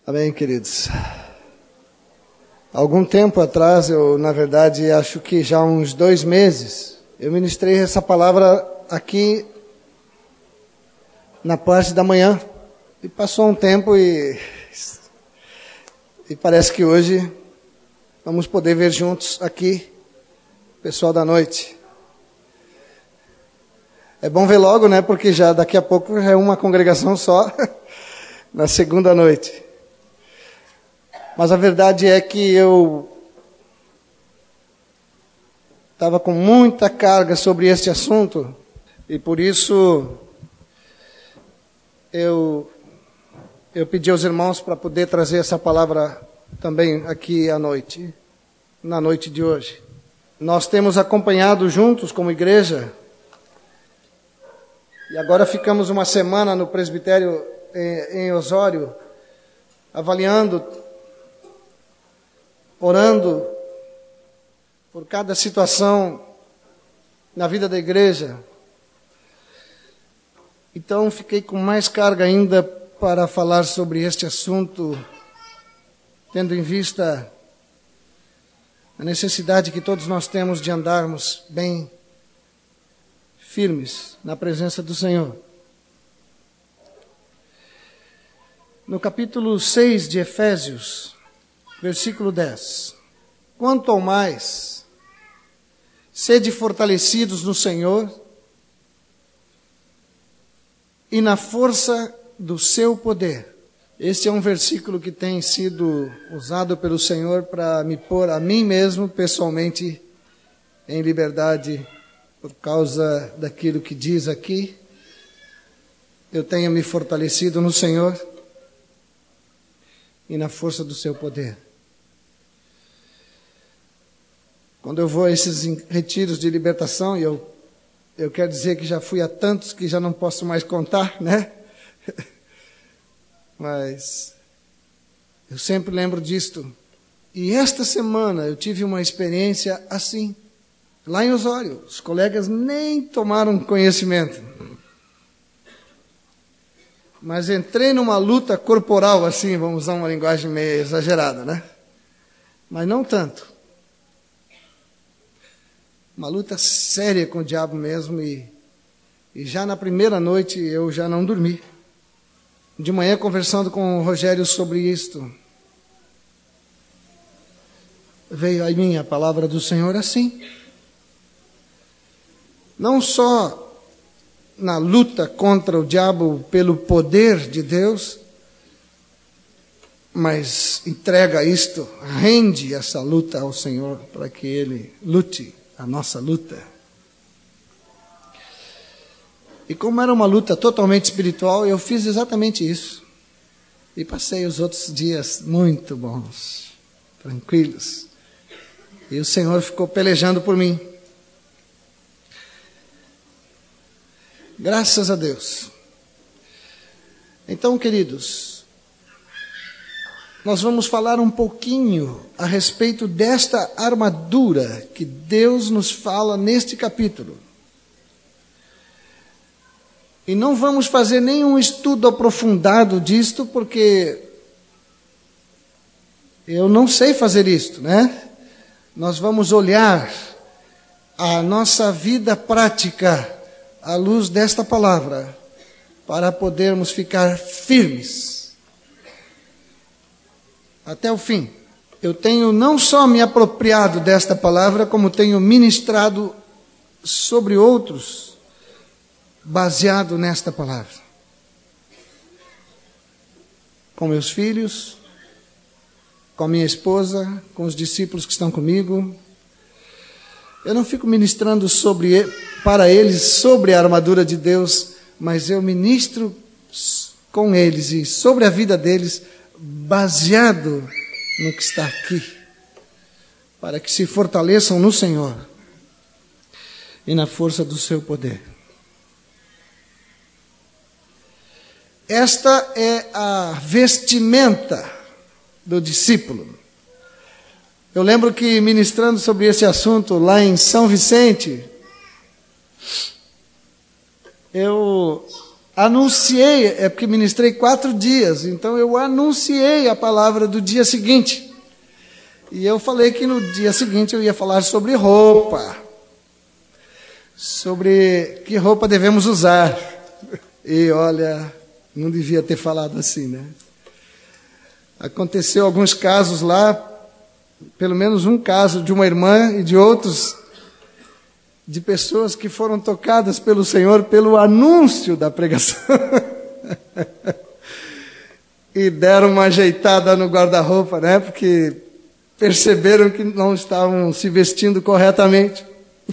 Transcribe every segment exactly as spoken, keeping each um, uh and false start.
Amém, queridos. Algum tempo atrás, eu, na verdade, acho que já há uns dois meses, eu ministrei essa palavra aqui na parte da manhã. E passou um tempo e, e parece que hoje vamos poder ver juntos aqui o pessoal da noite. É bom ver logo, né? Porque já daqui a pouco já é uma congregação só na segunda noite. Mas a verdade é que eu estava com muita carga sobre este assunto e por isso eu, eu pedi aos irmãos para poder trazer essa palavra também aqui à noite, na noite de hoje. Nós temos acompanhado juntos como igreja e agora ficamos uma semana no presbitério em, em Osório, avaliando, orando por cada situação na vida da igreja. Então fiquei com mais carga ainda para falar sobre este assunto, tendo em vista a necessidade que todos nós temos de andarmos bem firmes na presença do Senhor. No capítulo seis de Efésios, versículo dez. Quanto ao mais, sede fortalecidos no Senhor e na força do seu poder. Este é um versículo que tem sido usado pelo Senhor para me pôr a mim mesmo, pessoalmente, em liberdade, por causa daquilo que diz aqui. Eu tenho me fortalecido no Senhor e na força do seu poder. Quando eu vou a esses retiros de libertação, e eu, eu quero dizer que já fui a tantos que já não posso mais contar, né? Mas eu sempre lembro disto. E esta semana eu tive uma experiência assim, lá em Osório. Os colegas nem tomaram conhecimento. Mas entrei numa luta corporal assim, vamos usar uma linguagem meio exagerada, né? Mas não tanto. Uma luta séria com o diabo mesmo, e, e já na primeira noite eu já não dormi. De manhã, conversando com o Rogério sobre isto, veio a mim a palavra do Senhor assim. Não só na luta contra o diabo pelo poder de Deus, mas entrega isto, rende essa luta ao Senhor para que Ele lute a nossa luta. E como era uma luta totalmente espiritual, eu fiz exatamente isso. E passei os outros dias muito bons, tranquilos. E o Senhor ficou pelejando por mim. Graças a Deus. Então, queridos, nós vamos falar um pouquinho a respeito desta armadura que Deus nos fala neste capítulo. E não vamos fazer nenhum estudo aprofundado disto, porque eu não sei fazer isto, né? Nós vamos olhar a nossa vida prática à luz desta palavra, para podermos ficar firmes até o fim. Eu tenho não só me apropriado desta palavra, como tenho ministrado sobre outros, baseado nesta palavra. Com meus filhos, com a minha esposa, com os discípulos que estão comigo. Eu não fico ministrando sobre, para eles sobre a armadura de Deus, mas eu ministro com eles e sobre a vida deles, baseado no que está aqui, para que se fortaleçam no Senhor e na força do seu poder. Esta é a vestimenta do discípulo. Eu lembro que ministrando sobre esse assunto lá em São Vicente, eu anunciei, é porque ministrei quatro dias, então eu anunciei a palavra do dia seguinte. E eu falei que no dia seguinte eu ia falar sobre roupa, sobre que roupa devemos usar. E olha, não devia ter falado assim, né? Aconteceu alguns casos lá, pelo menos um caso de uma irmã e de outros, de pessoas que foram tocadas pelo Senhor pelo anúncio da pregação. E deram uma ajeitada no guarda-roupa, né? Porque perceberam que não estavam se vestindo corretamente.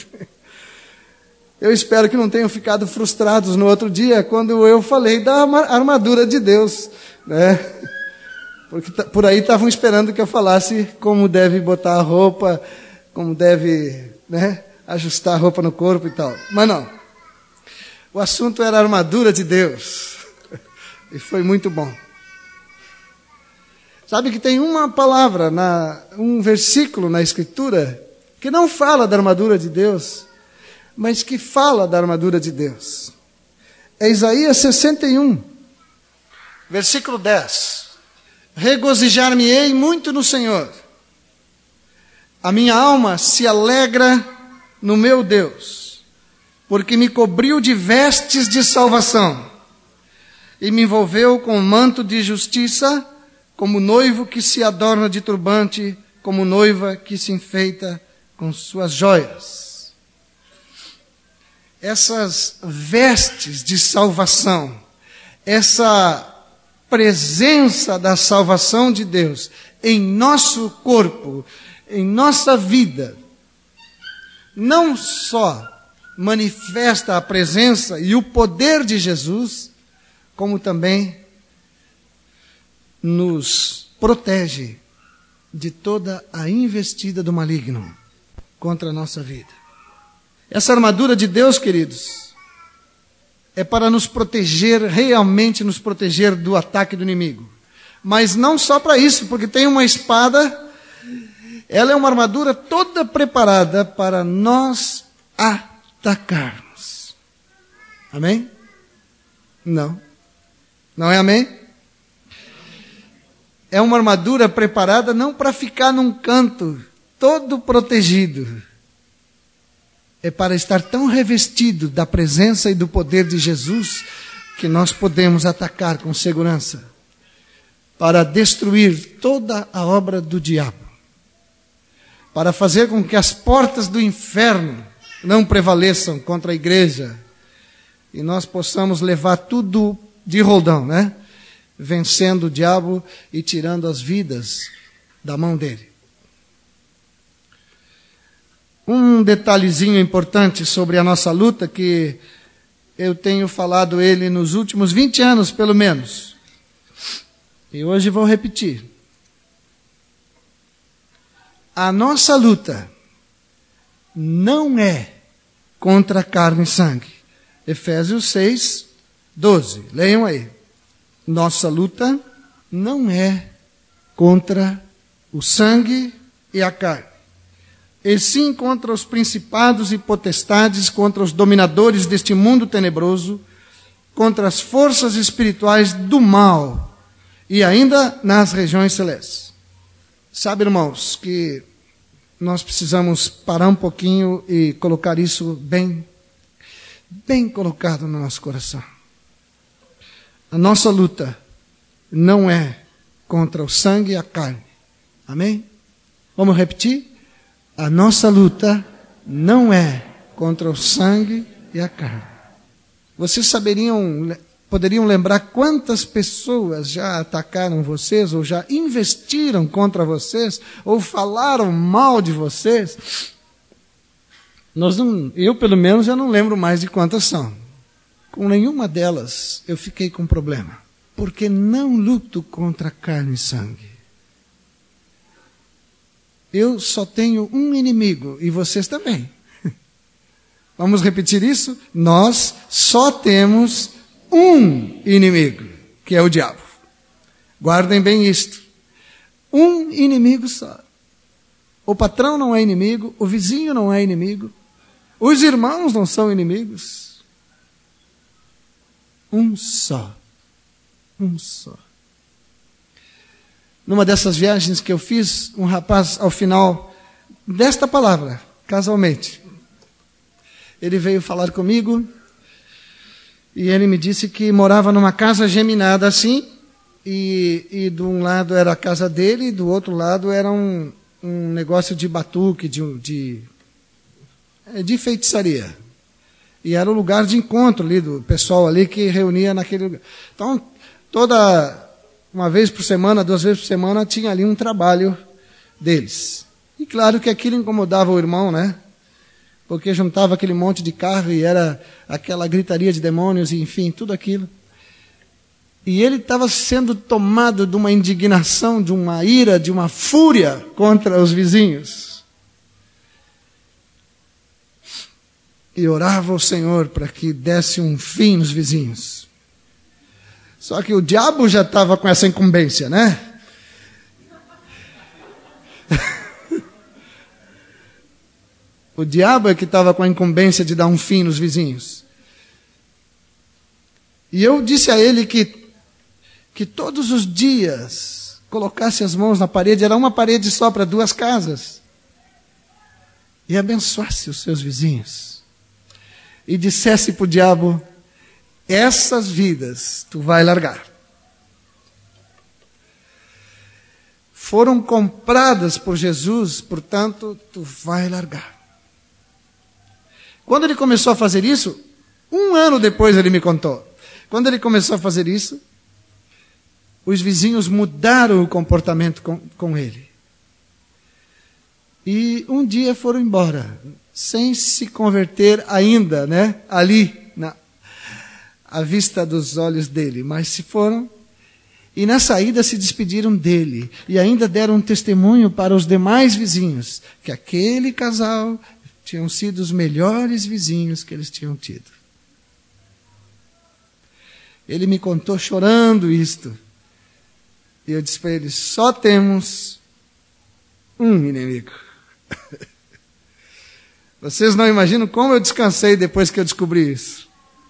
Eu espero que não tenham ficado frustrados no outro dia, quando eu falei da armadura de Deus, né? Porque por aí estavam esperando que eu falasse como deve botar a roupa, como deve, né, ajustar a roupa no corpo e tal. Mas não. O assunto era a armadura de Deus. E foi muito bom. Sabe que tem uma palavra, na, um versículo na Escritura, que não fala da armadura de Deus, mas que fala da armadura de Deus. É Isaías sessenta e um, versículo dez. Regozijar-me-ei muito no Senhor. A minha alma se alegra no meu Deus, porque me cobriu de vestes de salvação e me envolveu com um manto de justiça, como noivo que se adorna de turbante, como noiva que se enfeita com suas joias. Essas vestes de salvação, essa presença da salvação de Deus em nosso corpo, em nossa vida, não só manifesta a presença e o poder de Jesus, como também nos protege de toda a investida do maligno contra a nossa vida. Essa armadura de Deus, queridos, é para nos proteger, realmente nos proteger do ataque do inimigo. Mas não só para isso, porque tem uma espada, ela é uma armadura toda preparada para nós atacarmos. Amém? Não. Não é amém? É uma armadura preparada não para ficar num canto, todo protegido. É para estar tão revestido da presença e do poder de Jesus, que nós podemos atacar com segurança, para destruir toda a obra do diabo, para fazer com que as portas do inferno não prevaleçam contra a igreja, e nós possamos levar tudo de roldão, né? Vencendo o diabo e tirando as vidas da mão dele. Um detalhezinho importante sobre a nossa luta, que eu tenho falado ele nos últimos vinte anos, pelo menos. E hoje vou repetir. A nossa luta não é contra carne e sangue. Efésios seis, doze. Leiam aí. Nossa luta não é contra o sangue e a carne, e sim contra os principados e potestades, contra os dominadores deste mundo tenebroso, contra as forças espirituais do mal, e ainda nas regiões celestes. Sabe, irmãos, que nós precisamos parar um pouquinho e colocar isso bem, bem colocado no nosso coração. A nossa luta não é contra o sangue e a carne. Amém? Vamos repetir? A nossa luta não é contra o sangue e a carne. Vocês saberiam, poderiam lembrar quantas pessoas já atacaram vocês, ou já investiram contra vocês, ou falaram mal de vocês? Nós não, eu, pelo menos, já não lembro mais de quantas são. Com nenhuma delas eu fiquei com problema, porque não luto contra carne e sangue. Eu só tenho um inimigo, e vocês também. Vamos repetir isso? Nós só temos um inimigo, que é o diabo. Guardem bem isto. Um inimigo só. O patrão não é inimigo, o vizinho não é inimigo, os irmãos não são inimigos. Um só. Um só. Numa dessas viagens que eu fiz, um rapaz, ao final desta palavra, casualmente, ele veio falar comigo e ele me disse que morava numa casa geminada assim, e, e de um lado era a casa dele e do outro lado era um, um negócio de batuque, de, de, de feitiçaria. E era o lugar de encontro ali do pessoal ali que reunia naquele lugar. Então, toda uma vez por semana, duas vezes por semana, tinha ali um trabalho deles. E claro que aquilo incomodava o irmão, né? Porque juntava aquele monte de carro e era aquela gritaria de demônios e enfim, tudo aquilo. E ele estava sendo tomado de uma indignação, de uma ira, de uma fúria contra os vizinhos. E orava ao Senhor para que desse um fim nos vizinhos. Só que o diabo já estava com essa incumbência, né? O diabo é que estava com a incumbência de dar um fim nos vizinhos. E eu disse a ele que, que todos os dias colocasse as mãos na parede, era uma parede só para duas casas, e abençoasse os seus vizinhos. E dissesse para o diabo: essas vidas tu vai largar. Foram compradas por Jesus, portanto, tu vai largar. Quando ele começou a fazer isso, um ano depois ele me contou. Quando ele começou a fazer isso, os vizinhos mudaram o comportamento com, com ele. E um dia foram embora, sem se converter ainda, né? Ali, na, à vista dos olhos dele. Mas se foram, e na saída se despediram dele. E ainda deram um testemunho para os demais vizinhos, que aquele casal tinham sido os melhores vizinhos que eles tinham tido. Ele me contou chorando isto. E eu disse para ele: só temos um inimigo. Vocês não imaginam como eu descansei depois que eu descobri isso.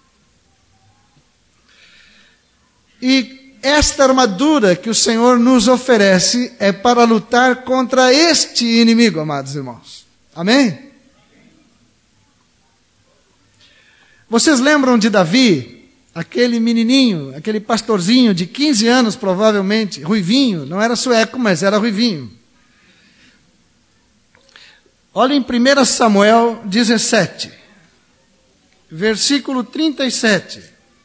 E esta armadura que o Senhor nos oferece é para lutar contra este inimigo, amados irmãos. Amém? Vocês lembram de Davi, aquele menininho, aquele pastorzinho de quinze anos provavelmente, ruivinho, não era sueco, mas era ruivinho. Olha em primeiro Samuel dezessete, versículo trinta e sete.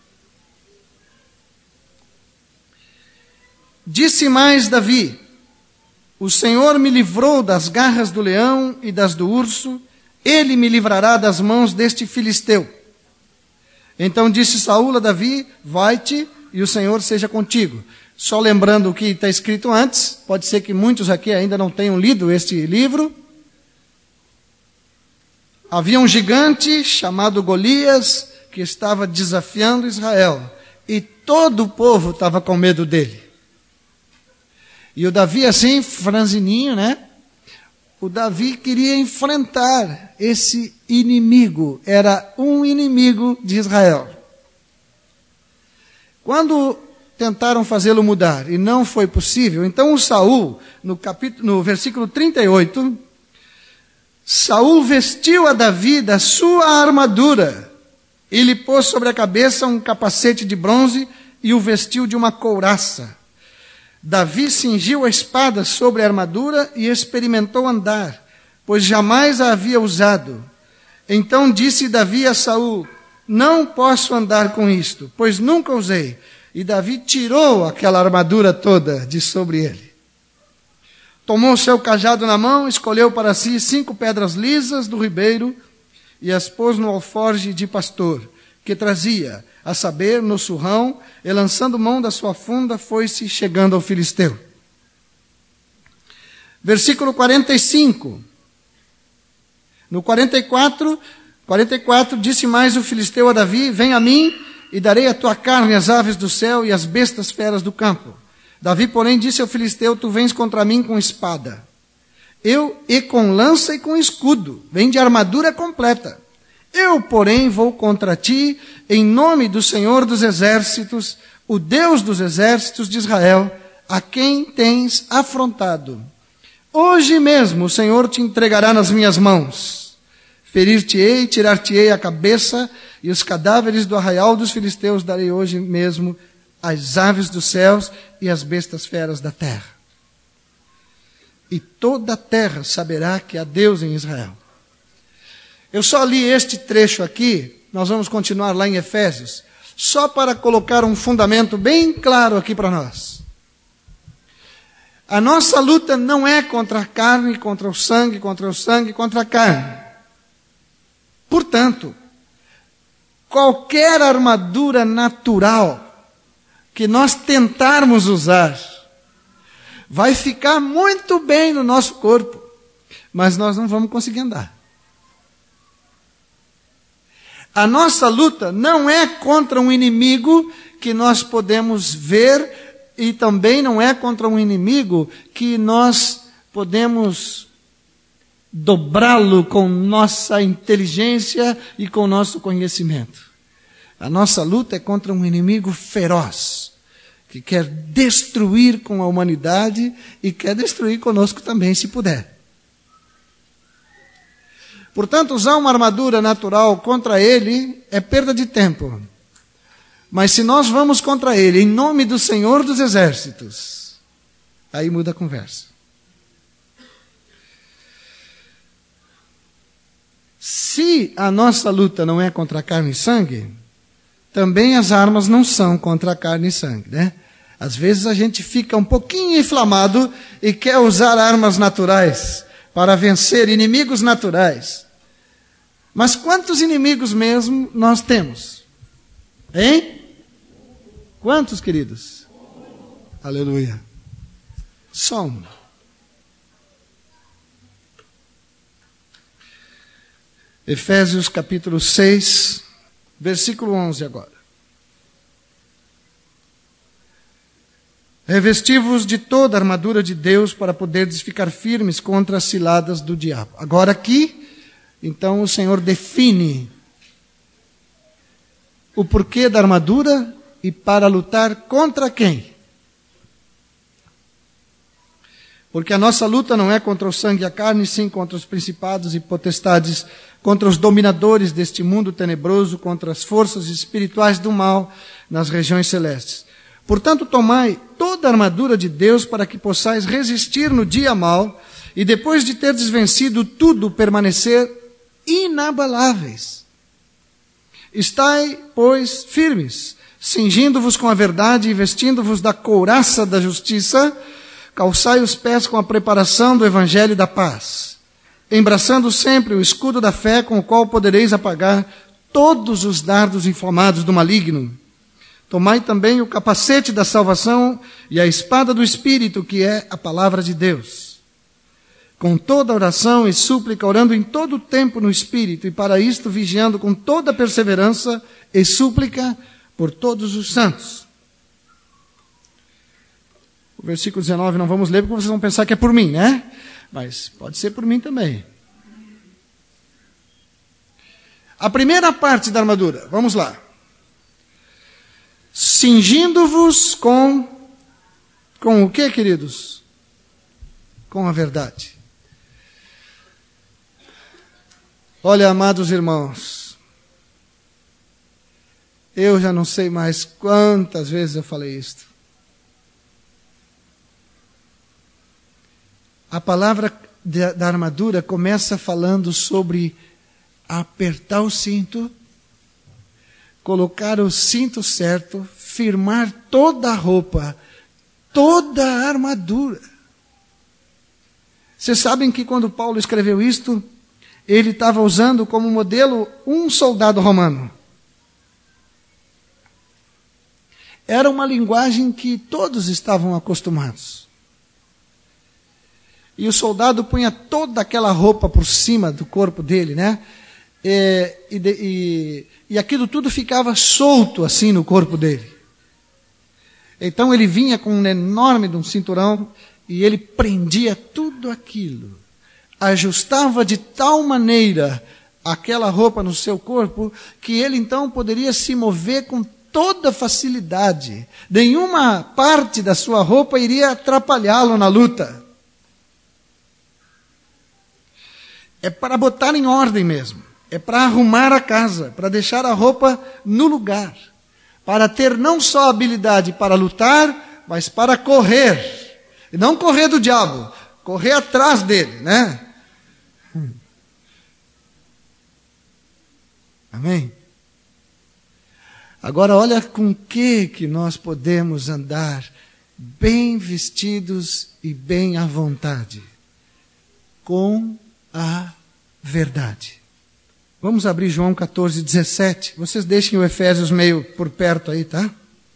Disse mais Davi: o Senhor me livrou das garras do leão e das do urso, ele me livrará das mãos deste filisteu. Então disse Saúl a Davi: vai-te e o Senhor seja contigo. Só lembrando o que está escrito antes, pode ser que muitos aqui ainda não tenham lido este livro. Havia um gigante chamado Golias que estava desafiando Israel. E todo o povo estava com medo dele. E o Davi assim, franzininho, né? O Davi queria enfrentar esse inimigo. Era um inimigo de Israel. Quando tentaram fazê-lo mudar e não foi possível, então o Saul, no, capítulo, no versículo trinta e oito, Saul vestiu a Davi da sua armadura e lhe pôs sobre a cabeça um capacete de bronze e o vestiu de uma couraça. Davi cingiu a espada sobre a armadura e experimentou andar, pois jamais a havia usado. Então disse Davi a Saul: não posso andar com isto, pois nunca usei. E Davi tirou aquela armadura toda de sobre ele. Tomou seu cajado na mão, escolheu para si cinco pedras lisas do ribeiro e as pôs no alforje de pastor, que trazia, a saber, no surrão, e lançando mão da sua funda, foi-se chegando ao filisteu. Versículo quarenta e cinco. No quarenta e quatro, quarenta e quatro, disse mais o filisteu a Davi: vem a mim, e darei a tua carne às aves do céu e às bestas feras do campo. Davi, porém, disse ao filisteu: tu vens contra mim com espada. Eu, e com lança e com escudo, vem de armadura completa. Eu, porém, vou contra ti em nome do Senhor dos Exércitos, o Deus dos exércitos de Israel, a quem tens afrontado. Hoje mesmo o Senhor te entregará nas minhas mãos. Ferir-te-ei, tirar-te-ei a cabeça, e os cadáveres do arraial dos filisteus darei hoje mesmo às aves dos céus e às bestas feras da terra. E toda a terra saberá que há Deus em Israel. Eu só li este trecho aqui, nós vamos continuar lá em Efésios, só para colocar um fundamento bem claro aqui para nós. A nossa luta não é contra a carne, contra o sangue, contra o sangue, contra a carne. Portanto, qualquer armadura natural que nós tentarmos usar, vai ficar muito bem no nosso corpo, mas nós não vamos conseguir andar. A nossa luta não é contra um inimigo que nós podemos ver e também não é contra um inimigo que nós podemos dobrá-lo com nossa inteligência e com nosso conhecimento. A nossa luta é contra um inimigo feroz, que quer destruir com a humanidade e quer destruir conosco também, se puder. Portanto, usar uma armadura natural contra ele é perda de tempo. Mas se nós vamos contra ele em nome do Senhor dos Exércitos, aí muda a conversa. Se a nossa luta não é contra carne e sangue, também as armas não são contra carne e sangue, né? Às vezes a gente fica um pouquinho inflamado e quer usar armas naturais para vencer inimigos naturais. Mas quantos inimigos mesmo nós temos? Hein? Quantos, queridos? Aleluia. Só um. Efésios capítulo seis, versículo onze agora. Revesti-vos de toda a armadura de Deus para poderdes ficar firmes contra as ciladas do diabo. Agora aqui, então o Senhor define o porquê da armadura e para lutar contra quem? Porque a nossa luta não é contra o sangue e a carne, sim contra os principados e potestades, contra os dominadores deste mundo tenebroso, contra as forças espirituais do mal nas regiões celestes. Portanto, tomai toda a armadura de Deus para que possais resistir no dia mau e depois de terdes vencido tudo, permanecer inabaláveis. Estai, pois, firmes, cingindo-vos com a verdade e vestindo-vos da couraça da justiça, calçai os pés com a preparação do evangelho da paz, embraçando sempre o escudo da fé com o qual podereis apagar todos os dardos inflamados do maligno. Tomai também o capacete da salvação e a espada do Espírito, que é a palavra de Deus. Com toda oração e súplica, orando em todo o tempo no Espírito, e para isto vigiando com toda perseverança e súplica por todos os santos. O versículo dezenove não vamos ler, porque vocês vão pensar que é por mim, né? Mas pode ser por mim também. A primeira parte da armadura, vamos lá. Cingindo-vos com, com o que, queridos? Com a verdade. Olha, amados irmãos, eu já não sei mais quantas vezes eu falei isto. A palavra da, da armadura começa falando sobre apertar o cinto, colocar o cinto certo, firmar toda a roupa, toda a armadura. Vocês sabem que quando Paulo escreveu isto, ele estava usando como modelo um soldado romano. Era uma linguagem que todos estavam acostumados. E o soldado punha toda aquela roupa por cima do corpo dele, né? E, e, e, e aquilo tudo ficava solto assim no corpo dele. Então ele vinha com um enorme de um cinturão e ele prendia tudo aquilo. Ajustava de tal maneira aquela roupa no seu corpo, que ele então poderia se mover com toda facilidade. Nenhuma parte da sua roupa iria atrapalhá-lo na luta. É para botar em ordem mesmo. É para arrumar a casa, para deixar a roupa no lugar. Para ter não só habilidade para lutar, mas para correr. E não correr do diabo, correr atrás dele, né? Hum. Amém? Agora olha com que que nós podemos andar bem vestidos e bem à vontade. Com a verdade. Vamos abrir João catorze, dezessete. Vocês deixem o Efésios meio por perto aí, tá?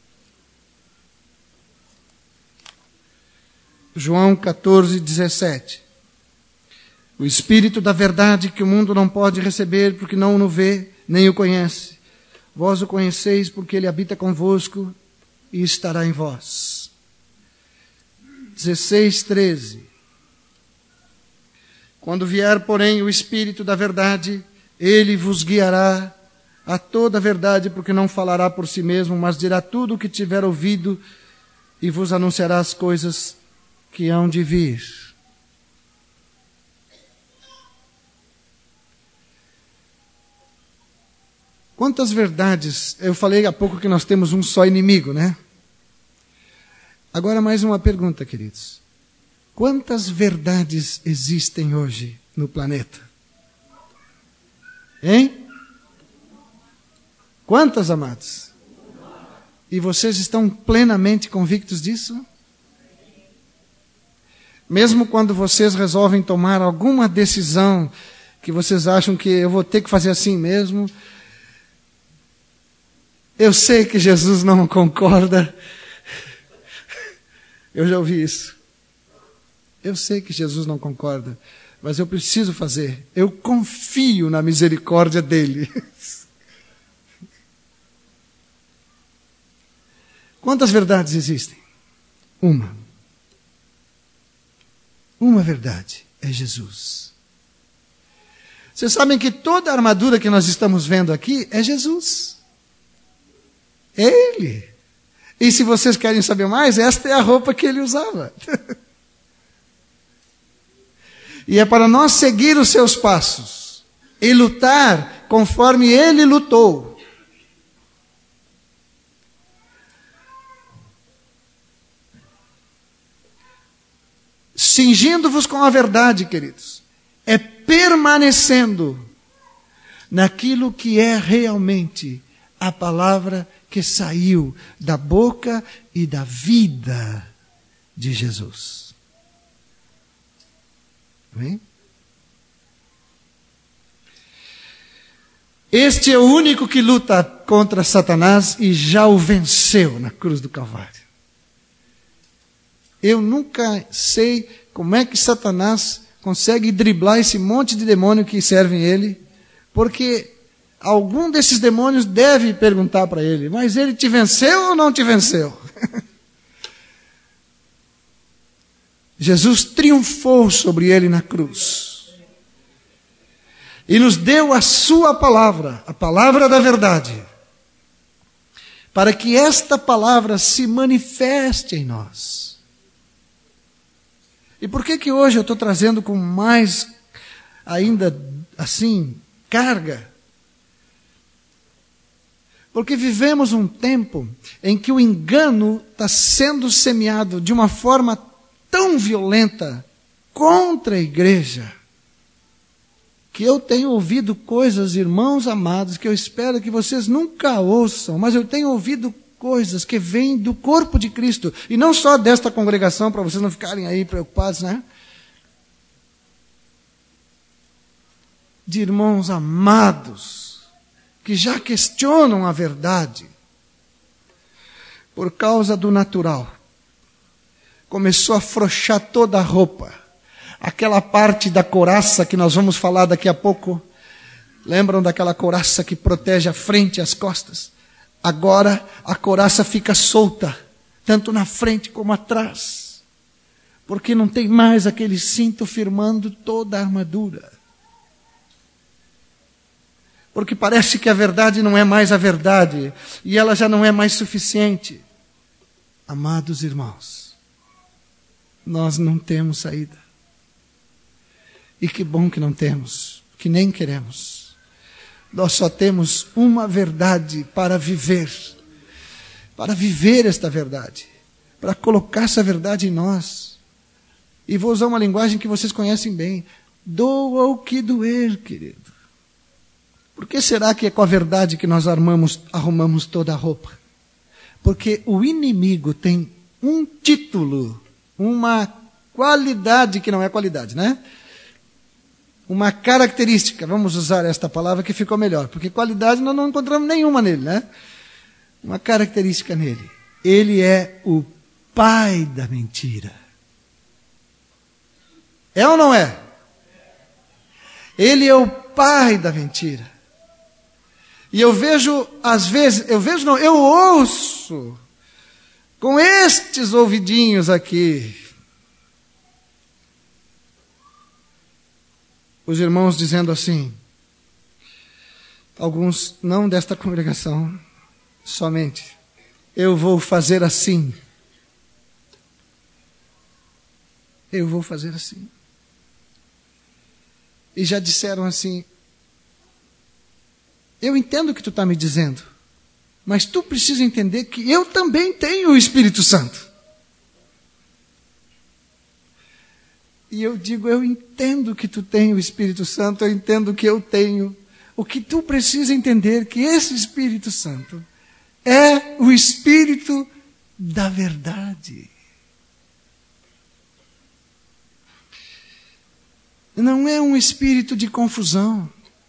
João catorze, dezessete. O Espírito da verdade que o mundo não pode receber porque não o vê, nem o conhece. Vós o conheceis porque ele habita convosco e estará em vós. dezesseis, treze. Quando vier, porém, o Espírito da verdade, ele vos guiará a toda a verdade, porque não falará por si mesmo, mas dirá tudo o que tiver ouvido e vos anunciará as coisas que hão de vir. Quantas verdades? Eu falei há pouco que nós temos um só inimigo, né? Agora mais uma pergunta, queridos. Quantas verdades existem hoje no planeta? Hein? Quantas, amados? E vocês estão plenamente convictos disso? Mesmo quando vocês resolvem tomar alguma decisão que vocês acham que eu vou ter que fazer assim mesmo, eu sei que Jesus não concorda. Eu já ouvi isso. Eu sei que Jesus não concorda, mas eu preciso fazer. Eu confio na misericórdia dele. Quantas verdades existem? Uma. Uma verdade é Jesus. Vocês sabem que toda a armadura que nós estamos vendo aqui é Jesus. É Ele. E se vocês querem saber mais, esta é a roupa que Ele usava. E é para nós seguir os seus passos e lutar conforme Ele lutou. Cingindo-vos com a verdade, queridos. É permanecendo naquilo que é realmente a palavra que saiu da boca e da vida de Jesus. Amém? Este é o único que luta contra Satanás e já o venceu na cruz do Calvário. Eu nunca sei como é que Satanás consegue driblar esse monte de demônio que servem ele, porque algum desses demônios deve perguntar para ele, mas ele te venceu ou não te venceu? Jesus triunfou sobre ele na cruz. E nos deu a sua palavra, a palavra da verdade, para que esta palavra se manifeste em nós. E por que que hoje eu estou trazendo com mais, ainda assim, carga? Porque vivemos um tempo em que o engano está sendo semeado de uma forma tão violenta contra a igreja, que eu tenho ouvido coisas, irmãos amados, que eu espero que vocês nunca ouçam, mas eu tenho ouvido coisas que vêm do corpo de Cristo, e não só desta congregação, para vocês não ficarem aí preocupados, né? De irmãos amados, que já questionam a verdade, por causa do natural. Começou a afrouxar toda a roupa. Aquela parte da couraça que nós vamos falar daqui a pouco. Lembram daquela couraça que protege a frente e as costas? Agora a couraça fica solta, tanto na frente como atrás. Porque não tem mais aquele cinto firmando toda a armadura. porque parece que a verdade não é mais a verdade, e ela já não é mais suficiente. Amados irmãos, nós não temos saída. E que bom que não temos, que nem queremos. Nós só temos uma verdade para viver, para viver esta verdade, para colocar essa verdade em nós. E vou usar uma linguagem que vocês conhecem bem. Doa o que doer, querido. Por que será que é com a verdade que nós armamos, arrumamos toda a roupa? Porque o inimigo tem um título, uma qualidade que não é qualidade, né? Uma característica, vamos usar esta palavra que ficou melhor, porque qualidade nós não encontramos nenhuma nele, né? Uma característica nele. Ele é o pai da mentira. É ou não é? Ele é o pai da mentira. E eu vejo, às vezes, eu vejo não, eu ouço, com estes ouvidinhos aqui, os irmãos dizendo assim, alguns não desta congregação, somente, eu vou fazer assim. Eu vou fazer assim. E já disseram assim, eu entendo o que tu está me dizendo, mas tu precisa entender que eu também tenho o Espírito Santo. E eu digo, eu entendo que tu tem o Espírito Santo, eu entendo que eu tenho. O que tu precisa entender é que esse Espírito Santo é o Espírito da verdade. Não é um espírito de confusão.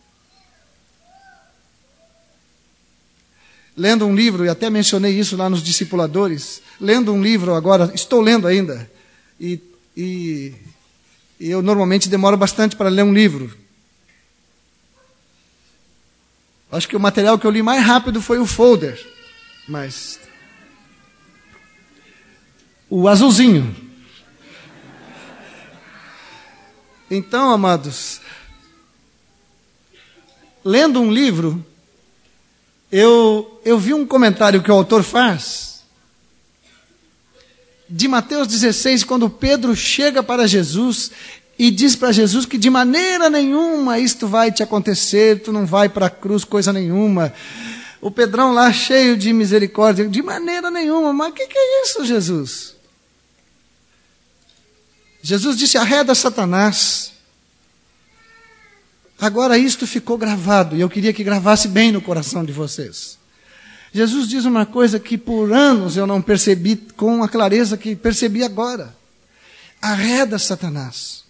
Lendo um livro, e até mencionei isso lá nos discipuladores, lendo um livro agora, estou lendo ainda, e, e, e eu normalmente demoro bastante para ler um livro. Acho que o material que eu li mais rápido foi o folder, mas o azulzinho. Então, amados, lendo um livro, eu, eu vi um comentário que o autor faz de Mateus dezesseis, quando Pedro chega para Jesus e diz para Jesus que de maneira nenhuma isto vai te acontecer, tu não vai para a cruz, coisa nenhuma. O Pedrão lá cheio de misericórdia, de maneira nenhuma, mas o que, que é isso, Jesus? Jesus disse, arreda Satanás. Agora isto ficou gravado, e eu queria que gravasse bem no coração de vocês. Jesus diz uma coisa que por anos eu não percebi com a clareza que percebi agora. Arreda Satanás.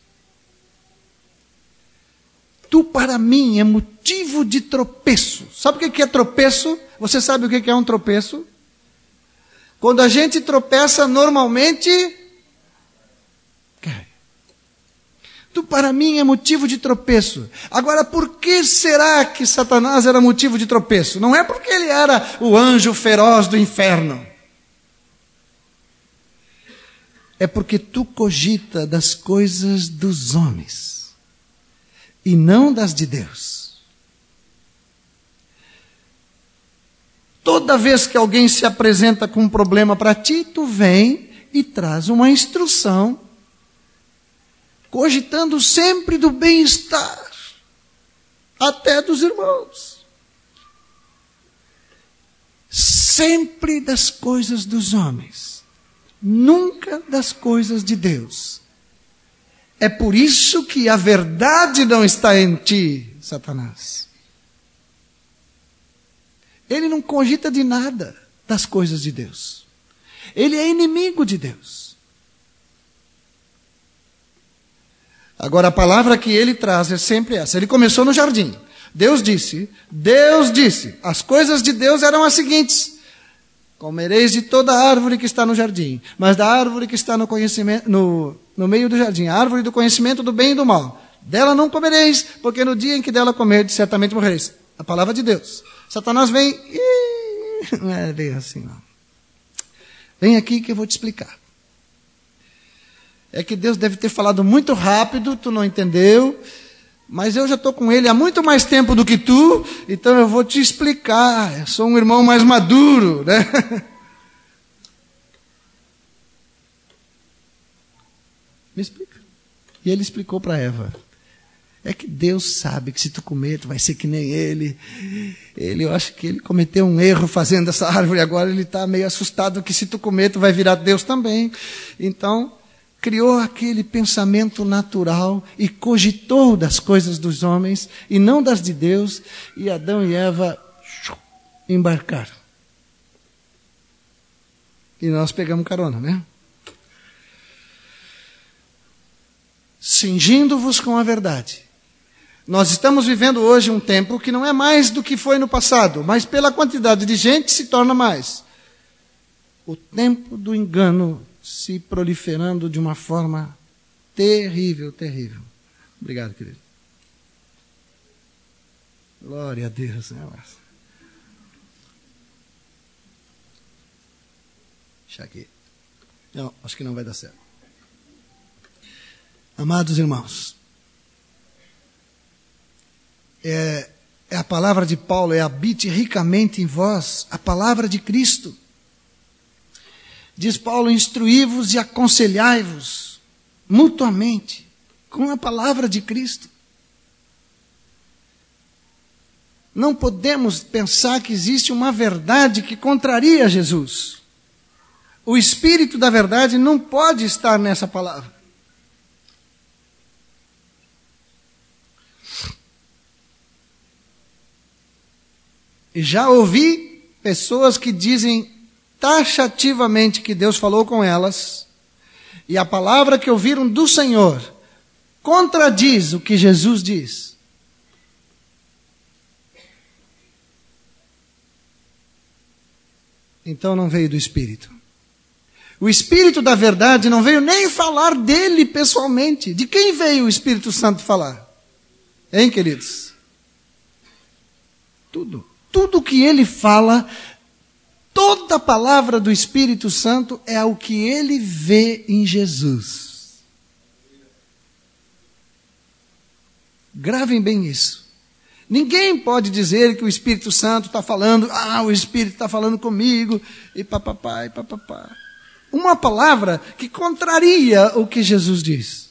Tu para mim é motivo de tropeço. Sabe o que é tropeço? Você sabe o que é um tropeço? Quando a gente tropeça normalmente, cai. Tu para mim é motivo de tropeço. Agora, por que será que Satanás era motivo de tropeço? Não é porque ele era o anjo feroz do inferno. É porque tu cogita das coisas dos homens e não das de Deus. Toda vez que alguém se apresenta com um problema para ti, tu vem e traz uma instrução, cogitando sempre do bem-estar, até dos irmãos. Sempre das coisas dos homens, nunca das coisas de Deus. É por isso que a verdade não está em ti, Satanás. Ele não cogita de nada das coisas de Deus. Ele é inimigo de Deus. Agora, a palavra que ele traz é sempre essa. Ele começou no jardim. Deus disse, Deus disse, as coisas de Deus eram as seguintes. Comereis de toda árvore que está no jardim, mas da árvore que está no, conhecimento, no, no meio do jardim, a árvore do conhecimento do bem e do mal. Dela não comereis, porque no dia em que dela comerdes, certamente morrereis. A palavra de Deus. Satanás vem, e não é bem assim não. Vem aqui que eu vou te explicar. É que Deus deve ter falado muito rápido, tu não entendeu, mas eu já estou com ele há muito mais tempo do que tu, então eu vou te explicar. Eu sou um irmão mais maduro, né? Me explica. E ele explicou para Eva. É que Deus sabe que se tu comer, tu vai ser que nem ele. Ele, eu acho que ele cometeu um erro fazendo essa árvore. Agora ele está meio assustado que se tu comer, tu vai virar Deus também. Então, criou aquele pensamento natural e cogitou das coisas dos homens e não das de Deus. E Adão e Eva embarcaram. E nós pegamos carona, né? Cingindo-vos com a verdade. Nós estamos vivendo hoje um tempo que não é mais do que foi no passado, mas pela quantidade de gente se torna mais. O tempo do engano se proliferando de uma forma terrível, terrível. Obrigado, querido. Glória a Deus, né? Deixa aqui. Não, acho que não vai dar certo. Amados irmãos, é, é a palavra de Paulo, é habite ricamente em vós a palavra de Cristo. Diz Paulo, instruí-vos e aconselhai-vos mutuamente com a palavra de Cristo. Não podemos pensar que existe uma verdade que contraria Jesus. O Espírito da verdade não pode estar nessa palavra. E já ouvi pessoas que dizem taxativamente que Deus falou com elas, e a palavra que ouviram do Senhor contradiz o que Jesus diz. Então não veio do Espírito. O Espírito da verdade não veio nem falar dele pessoalmente. De quem veio o Espírito Santo falar? Hein, queridos? Tudo. Tudo que ele fala, toda a palavra do Espírito Santo é o que ele vê em Jesus. Gravem bem isso. Ninguém pode dizer que o Espírito Santo está falando, ah, o Espírito está falando comigo, e papapá, e papapá. Uma palavra que contraria o que Jesus diz.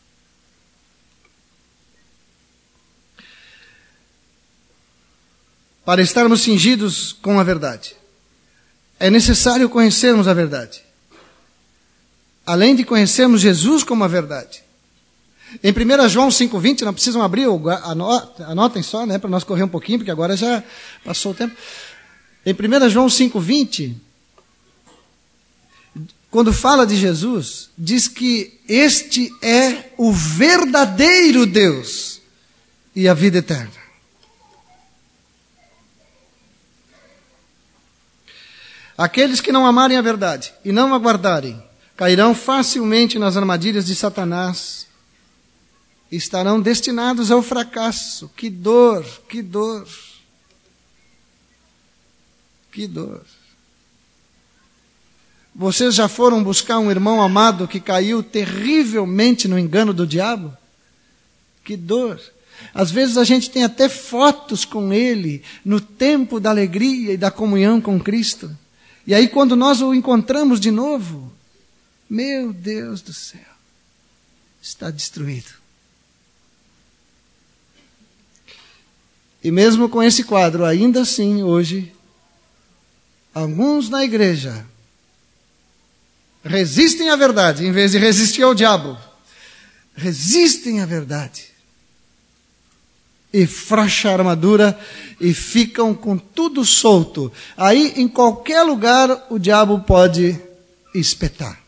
Para estarmos cingidos com a verdade, é necessário conhecermos a verdade. Além de conhecermos Jesus como a verdade. Em primeiro João cinco vinte, não precisam abrir, anotem só, né, para nós correr um pouquinho, porque agora já passou o tempo. Em primeiro João cinco vinte, quando fala de Jesus, diz que este é o verdadeiro Deus e a vida eterna. Aqueles que não amarem a verdade e não aguardarem, cairão facilmente nas armadilhas de Satanás e estarão destinados ao fracasso. Que dor, que dor, que dor. Vocês já foram buscar um irmão amado que caiu terrivelmente no engano do diabo? Que dor. Às vezes a gente tem até fotos com ele no tempo da alegria e da comunhão com Cristo. E aí quando nós o encontramos de novo, meu Deus do céu, está destruído. E mesmo com esse quadro, ainda assim, hoje, alguns na igreja resistem à verdade, em vez de resistir ao diabo. Resistem à verdade. E frouxa a armadura e ficam com tudo solto. Aí, em qualquer lugar, o diabo pode espetar.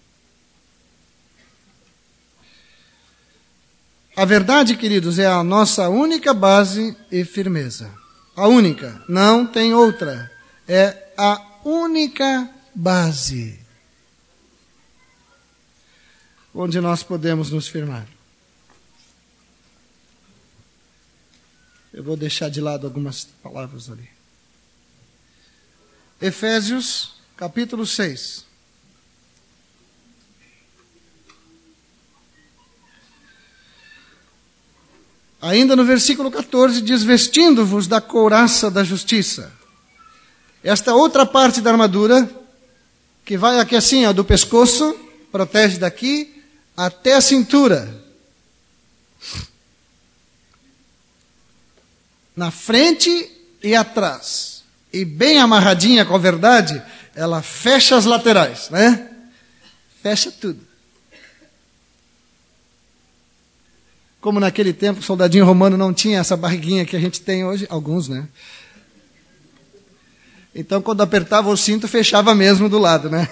A verdade, queridos, é a nossa única base e firmeza. A única, não tem outra. É a única base onde nós podemos nos firmar. Eu vou deixar de lado algumas palavras ali. Efésios, capítulo seis. Ainda no versículo catorze, diz: vestindo-vos da couraça da justiça. Esta outra parte da armadura, que vai aqui assim, ó, do pescoço, protege daqui até a cintura. Na frente e atrás. E bem amarradinha com a verdade, ela fecha as laterais, né? Fecha tudo. Como naquele tempo o soldadinho romano não tinha essa barriguinha que a gente tem hoje, alguns, né? Então, quando apertava o cinto, fechava mesmo do lado, né?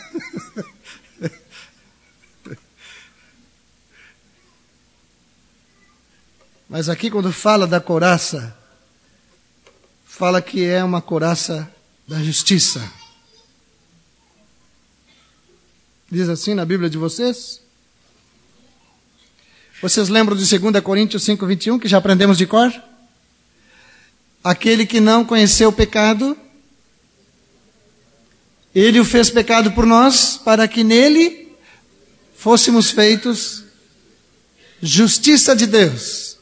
Mas aqui, quando fala da couraça, fala que é uma couraça da justiça. Diz assim na Bíblia de vocês? Vocês lembram de dois Coríntios cinco, vinte e um, que já aprendemos de cor? Aquele que não conheceu o pecado, ele o fez pecado por nós, para que nele fôssemos feitos justiça de Deus.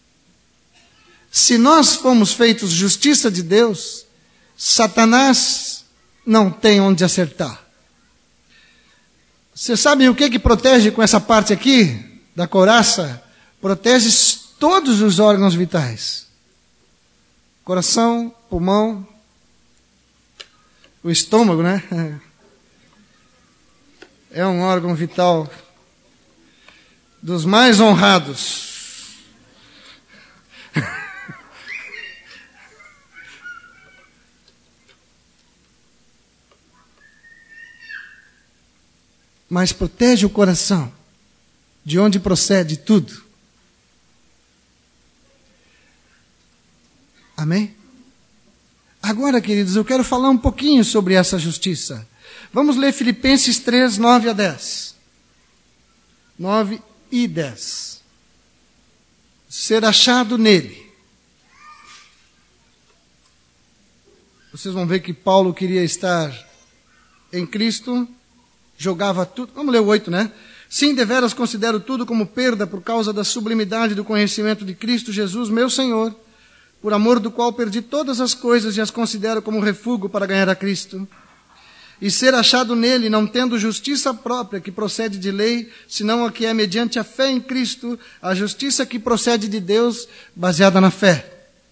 Se nós fomos feitos justiça de Deus, Satanás não tem onde acertar. Vocês sabem o que que protege com essa parte aqui da couraça? Protege todos os órgãos vitais. Coração, pulmão, o estômago, né? É um órgão vital dos mais honrados. Mas protege o coração, de onde procede tudo. Amém? Agora, queridos, eu quero falar um pouquinho sobre essa justiça. Vamos ler Filipenses três, nove a dez. nove e dez. Ser achado nele. Vocês vão ver que Paulo queria estar em Cristo, jogava tudo. Vamos ler o oito, né? Sim, deveras considero tudo como perda por causa da sublimidade do conhecimento de Cristo Jesus, meu Senhor, por amor do qual perdi todas as coisas e as considero como refúgio para ganhar a Cristo. E ser achado nele, não tendo justiça própria que procede de lei, senão a que é mediante a fé em Cristo, a justiça que procede de Deus, baseada na fé.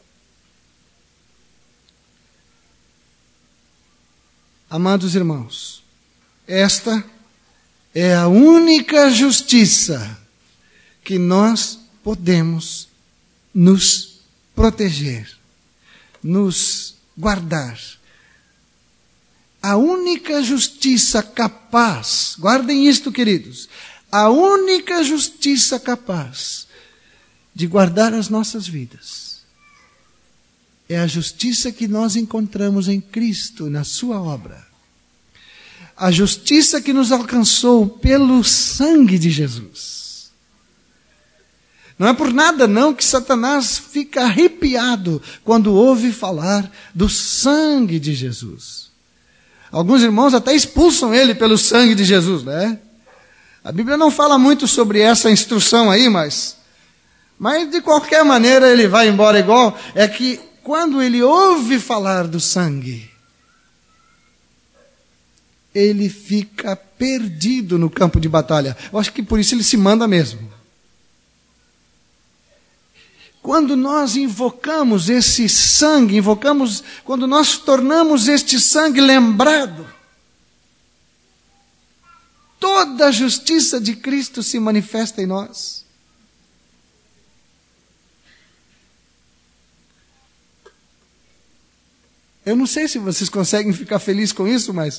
Amados irmãos, esta é a única justiça que nós podemos nos proteger, nos guardar. A única justiça capaz, guardem isto, queridos, a única justiça capaz de guardar as nossas vidas é a justiça que nós encontramos em Cristo, na sua obra. A justiça que nos alcançou pelo sangue de Jesus. Não é por nada não que Satanás fica arrepiado quando ouve falar do sangue de Jesus. Alguns irmãos até expulsam ele pelo sangue de Jesus, né? A Bíblia não fala muito sobre essa instrução aí, mas, mas de qualquer maneira ele vai embora igual. É que quando ele ouve falar do sangue, ele fica perdido no campo de batalha. Eu acho que por isso ele se manda mesmo. Quando nós invocamos esse sangue, invocamos, quando nós tornamos este sangue lembrado, toda a justiça de Cristo se manifesta em nós. Eu não sei se vocês conseguem ficar felizes com isso, mas...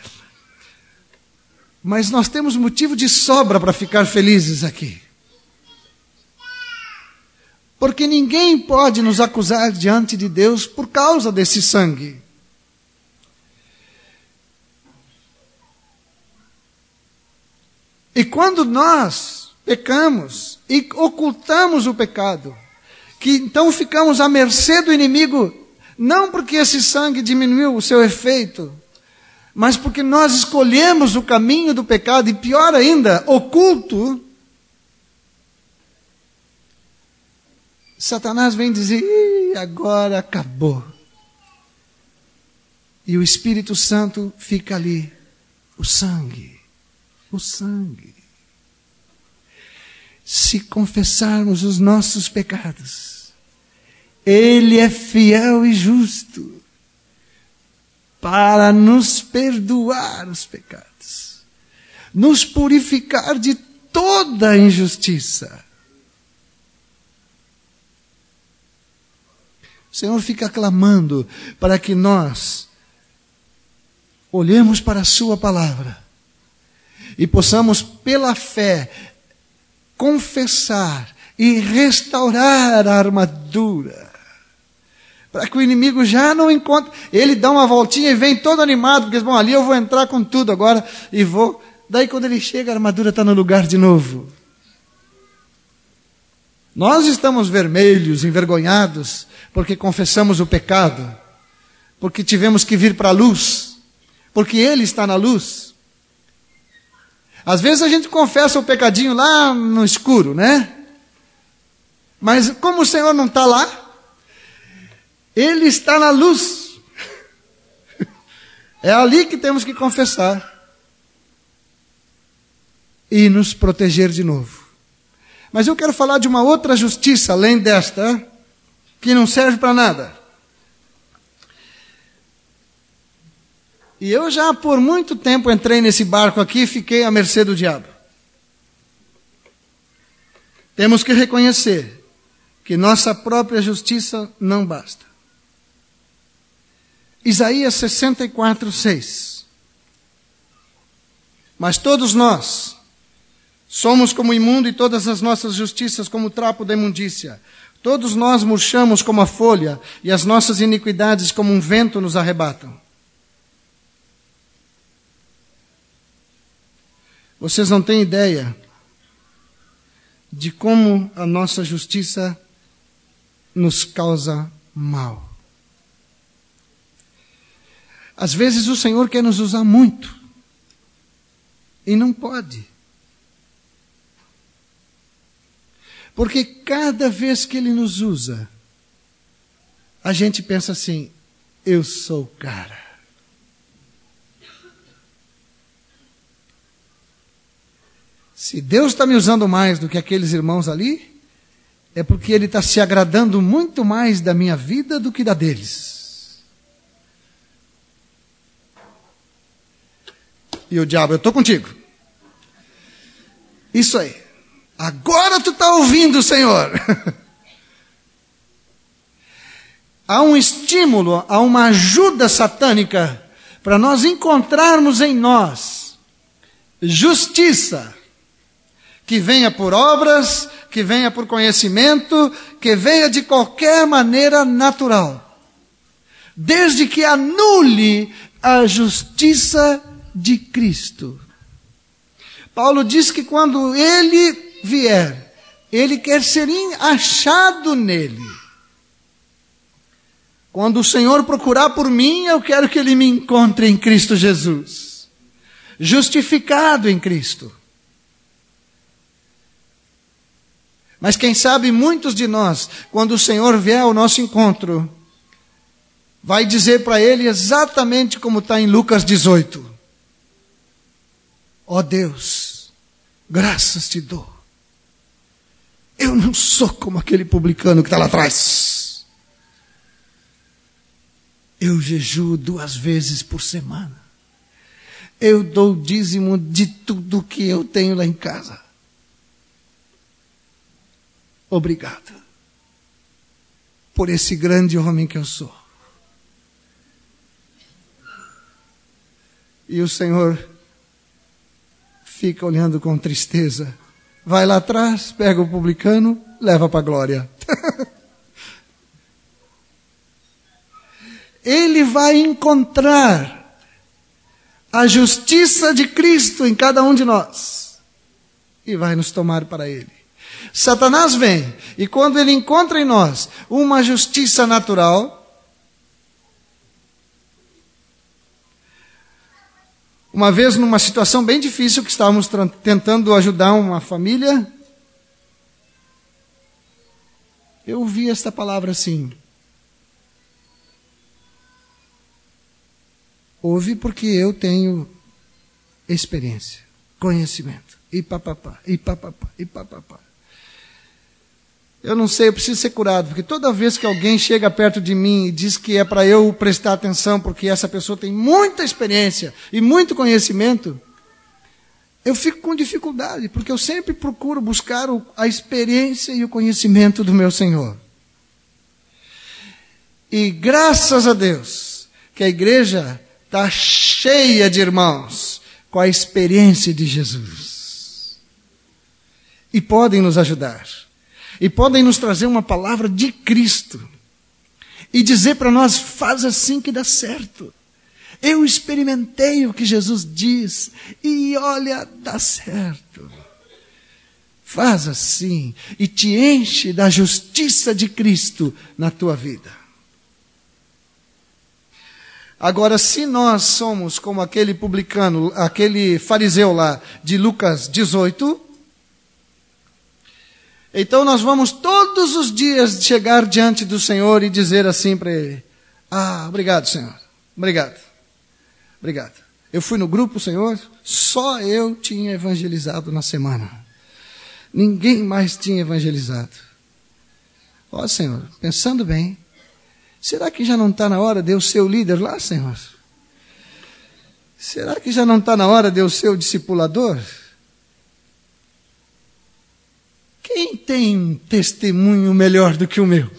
Mas nós temos motivo de sobra para ficar felizes aqui. Porque ninguém pode nos acusar diante de Deus por causa desse sangue. E quando nós pecamos e ocultamos o pecado, que então ficamos à mercê do inimigo, não porque esse sangue diminuiu o seu efeito, mas porque nós escolhemos o caminho do pecado, e pior ainda, oculto, Satanás vem dizer, Ih, agora acabou. E o Espírito Santo fica ali. O sangue. O sangue. Se confessarmos os nossos pecados, Ele é fiel e justo para nos perdoar os pecados, nos purificar de toda a injustiça. O Senhor fica clamando para que nós olhemos para a sua palavra e possamos, pela fé, confessar e restaurar a armadura, para que o inimigo já não encontre. Ele dá uma voltinha e vem todo animado, porque bom, ali eu vou entrar com tudo agora e vou. Daí quando ele chega, a armadura está no lugar de novo. Nós estamos vermelhos, envergonhados, porque confessamos o pecado, porque tivemos que vir para a luz, porque Ele está na luz. Às vezes a gente confessa o pecadinho lá no escuro, né? Mas como o Senhor não está lá, Ele está na luz. É ali que temos que confessar. E nos proteger de novo. Mas eu quero falar de uma outra justiça, além desta, que não serve para nada. E eu já por muito tempo entrei nesse barco aqui e fiquei à mercê do diabo. Temos que reconhecer que nossa própria justiça não basta. Isaías sessenta e quatro, seis. Mas todos nós somos como imundo e todas as nossas justiças como trapo da imundícia. Todos nós murchamos como a folha e as nossas iniquidades como um vento nos arrebatam. Vocês não têm ideia de como a nossa justiça nos causa mal. Às vezes o Senhor quer nos usar muito e não pode. Porque cada vez que Ele nos usa, a gente pensa assim, eu sou o cara. Se Deus está me usando mais do que aqueles irmãos ali, é porque Ele está se agradando muito mais da minha vida do que da deles. E o diabo, eu estou contigo. Isso aí. Agora tu está ouvindo, Senhor. Há um estímulo, há uma ajuda satânica para nós encontrarmos em nós justiça que venha por obras, que venha por conhecimento, que venha de qualquer maneira natural, desde que anule a justiça de Cristo. Paulo diz que quando Ele vier, Ele quer ser achado nele. Quando o Senhor procurar por mim, eu quero que Ele me encontre em Cristo Jesus, justificado em Cristo. Mas quem sabe muitos de nós, quando o Senhor vier ao nosso encontro, vai dizer para Ele exatamente como está em Lucas dezoito. Ó Deus, graças te dou. Eu não sou como aquele publicano que está lá atrás. Eu jejuo duas vezes por semana. Eu dou o dízimo de tudo que eu tenho lá em casa. Obrigado por esse grande homem que eu sou. E o Senhor fica olhando com tristeza. Vai lá atrás, pega o publicano, leva para a glória. Ele vai encontrar a justiça de Cristo em cada um de nós e vai nos tomar para Ele. Satanás vem, e quando ele encontra em nós uma justiça natural, uma vez numa situação bem difícil que estávamos tentando ajudar uma família, eu ouvi esta palavra assim. Ouve porque eu tenho experiência, conhecimento, e papapá, e papapá, e papapá. Eu não sei, eu preciso ser curado, porque toda vez que alguém chega perto de mim e diz que é para eu prestar atenção, porque essa pessoa tem muita experiência e muito conhecimento, eu fico com dificuldade, porque eu sempre procuro buscar a experiência e o conhecimento do meu Senhor. E graças a Deus, que a igreja está cheia de irmãos com a experiência de Jesus. E podem nos ajudar. E podem nos trazer uma palavra de Cristo. E dizer para nós, faz assim que dá certo. Eu experimentei o que Jesus diz. E olha, dá certo. Faz assim. E te enche da justiça de Cristo na tua vida. Agora, se nós somos como aquele publicano, aquele fariseu lá de Lucas dezoito, então nós vamos todos os dias chegar diante do Senhor e dizer assim para Ele, ah, obrigado, Senhor, obrigado, obrigado. Eu fui no grupo, Senhor, só eu tinha evangelizado na semana. Ninguém mais tinha evangelizado. Ó, Senhor, pensando bem, será que já não está na hora de eu ser o líder lá, Senhor? Será que já não está na hora de eu ser o discipulador? Quem tem um testemunho melhor do que o meu?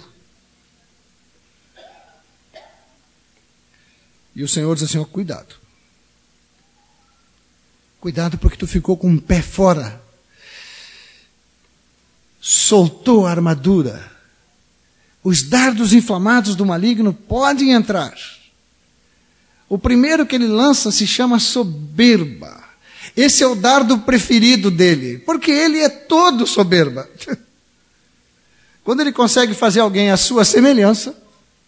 E o Senhor diz assim, ó, cuidado. Cuidado porque tu ficou com um pé fora. Soltou a armadura. Os dardos inflamados do maligno podem entrar. O primeiro que ele lança se chama soberba. Esse é o dardo preferido dele, porque ele é todo soberba. Quando ele consegue fazer alguém à sua semelhança,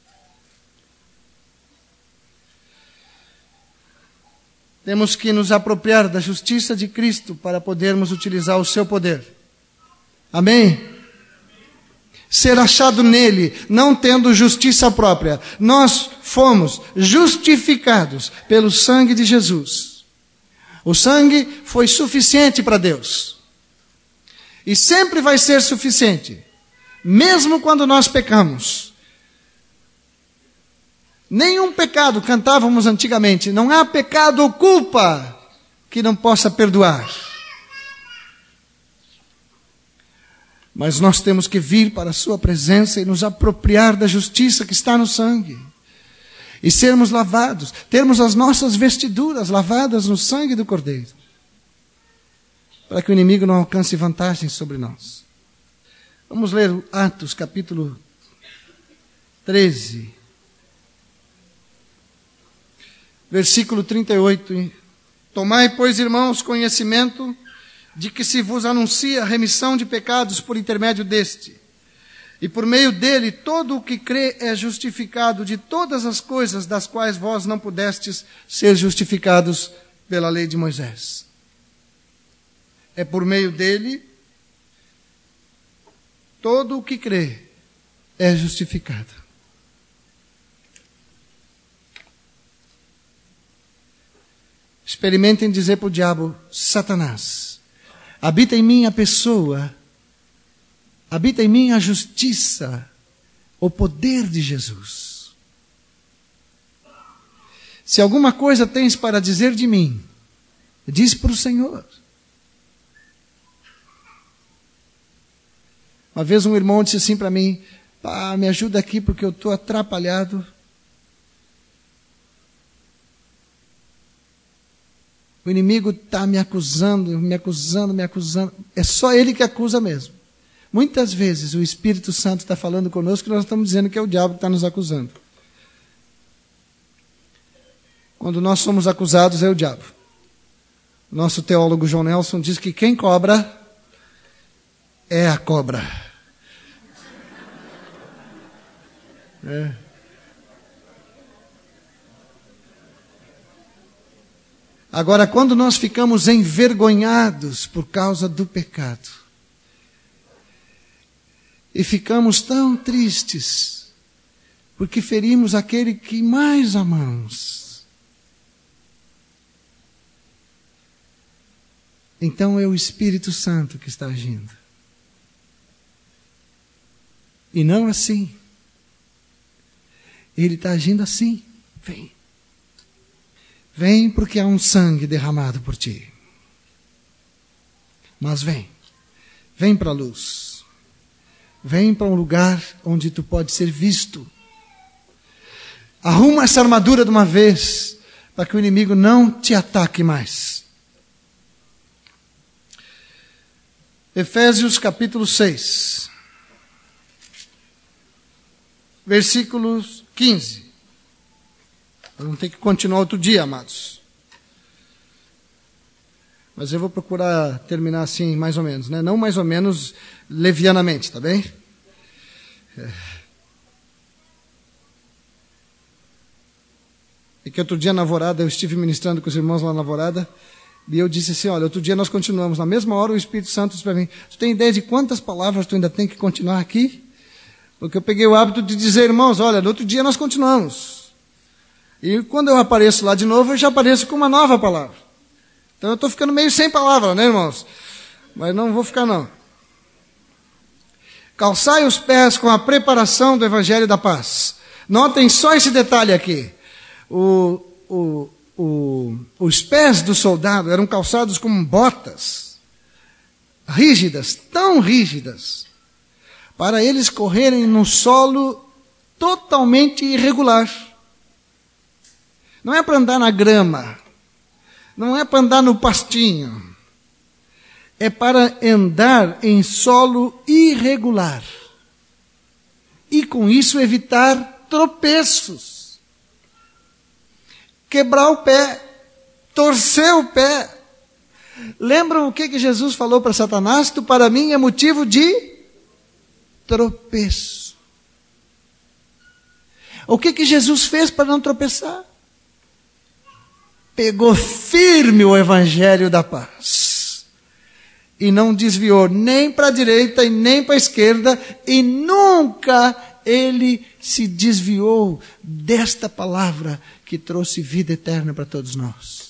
temos que nos apropriar da justiça de Cristo para podermos utilizar o seu poder. Amém? Ser achado nele, não tendo justiça própria. Nós fomos justificados pelo sangue de Jesus. O sangue foi suficiente para Deus. E sempre vai ser suficiente. Mesmo quando nós pecamos. Nenhum pecado, cantávamos antigamente, não há pecado ou culpa que não possa perdoar. Mas nós temos que vir para a sua presença e nos apropriar da justiça que está no sangue. E sermos lavados, termos as nossas vestiduras lavadas no sangue do Cordeiro. Para que o inimigo não alcance vantagem sobre nós. Vamos ler Atos capítulo treze. Versículo trinta e oito. Tomai, pois, irmãos, conhecimento de que se vos anuncia a remissão de pecados por intermédio deste. E por meio dele, todo o que crê é justificado de todas as coisas das quais vós não pudestes ser justificados pela lei de Moisés. É por meio dele, todo o que crê é justificado. Experimentem dizer para o diabo, Satanás, habita em mim a pessoa, habita em mim a justiça, o poder de Jesus. Se alguma coisa tens para dizer de mim, diz para o Senhor. Uma vez um irmão disse assim para mim, pá, me ajuda aqui porque eu estou atrapalhado. O inimigo está me acusando, me acusando, me acusando. É só ele que acusa mesmo. Muitas vezes o Espírito Santo está falando conosco e nós estamos dizendo que é o diabo que está nos acusando. Quando nós somos acusados é o diabo. Nosso teólogo João Nelson diz que quem cobra é a cobra. É. Agora, quando nós ficamos envergonhados por causa do pecado, e ficamos tão tristes, porque ferimos aquele que mais amamos. Então é o Espírito Santo que está agindo. E não assim. Ele está agindo assim. Vem. Vem porque há um sangue derramado por ti. Mas vem. Vem para a luz. Vem para um lugar onde tu pode ser visto. Arruma essa armadura de uma vez, para que o inimigo não te ataque mais. Efésios capítulo seis. Versículos quinze. Vamos ter que continuar outro dia, amados. Mas eu vou procurar terminar assim, mais ou menos, né? Não mais ou menos levianamente, tá bem? É. E que outro dia na Alvorada, eu estive ministrando com os irmãos lá na Alvorada, e eu disse assim, olha, outro dia nós continuamos, na mesma hora o Espírito Santo disse para mim, tu tem ideia de quantas palavras tu ainda tem que continuar aqui? Porque eu peguei o hábito de dizer, irmãos, olha, no outro dia nós continuamos. E quando eu apareço lá de novo, eu já apareço com uma nova palavra. Então eu estou ficando meio sem palavra, né, irmãos? Mas não vou ficar, não. Calçai os pés com a preparação do Evangelho da Paz. Notem só esse detalhe aqui. O, o, o, os pés do soldado eram calçados com botas rígidas, tão rígidas, para eles correrem num solo totalmente irregular. Não é para andar na grama, não é para andar no pastinho, é para andar em solo irregular. E com isso evitar tropeços, quebrar o pé, torcer o pé. Lembram o que, que Jesus falou para Satanás? Tu para mim é motivo de tropeço. O que, que Jesus fez para não tropeçar? Pegou firme o Evangelho da Paz. E não desviou nem para a direita e nem para a esquerda. E nunca ele se desviou desta palavra que trouxe vida eterna para todos nós.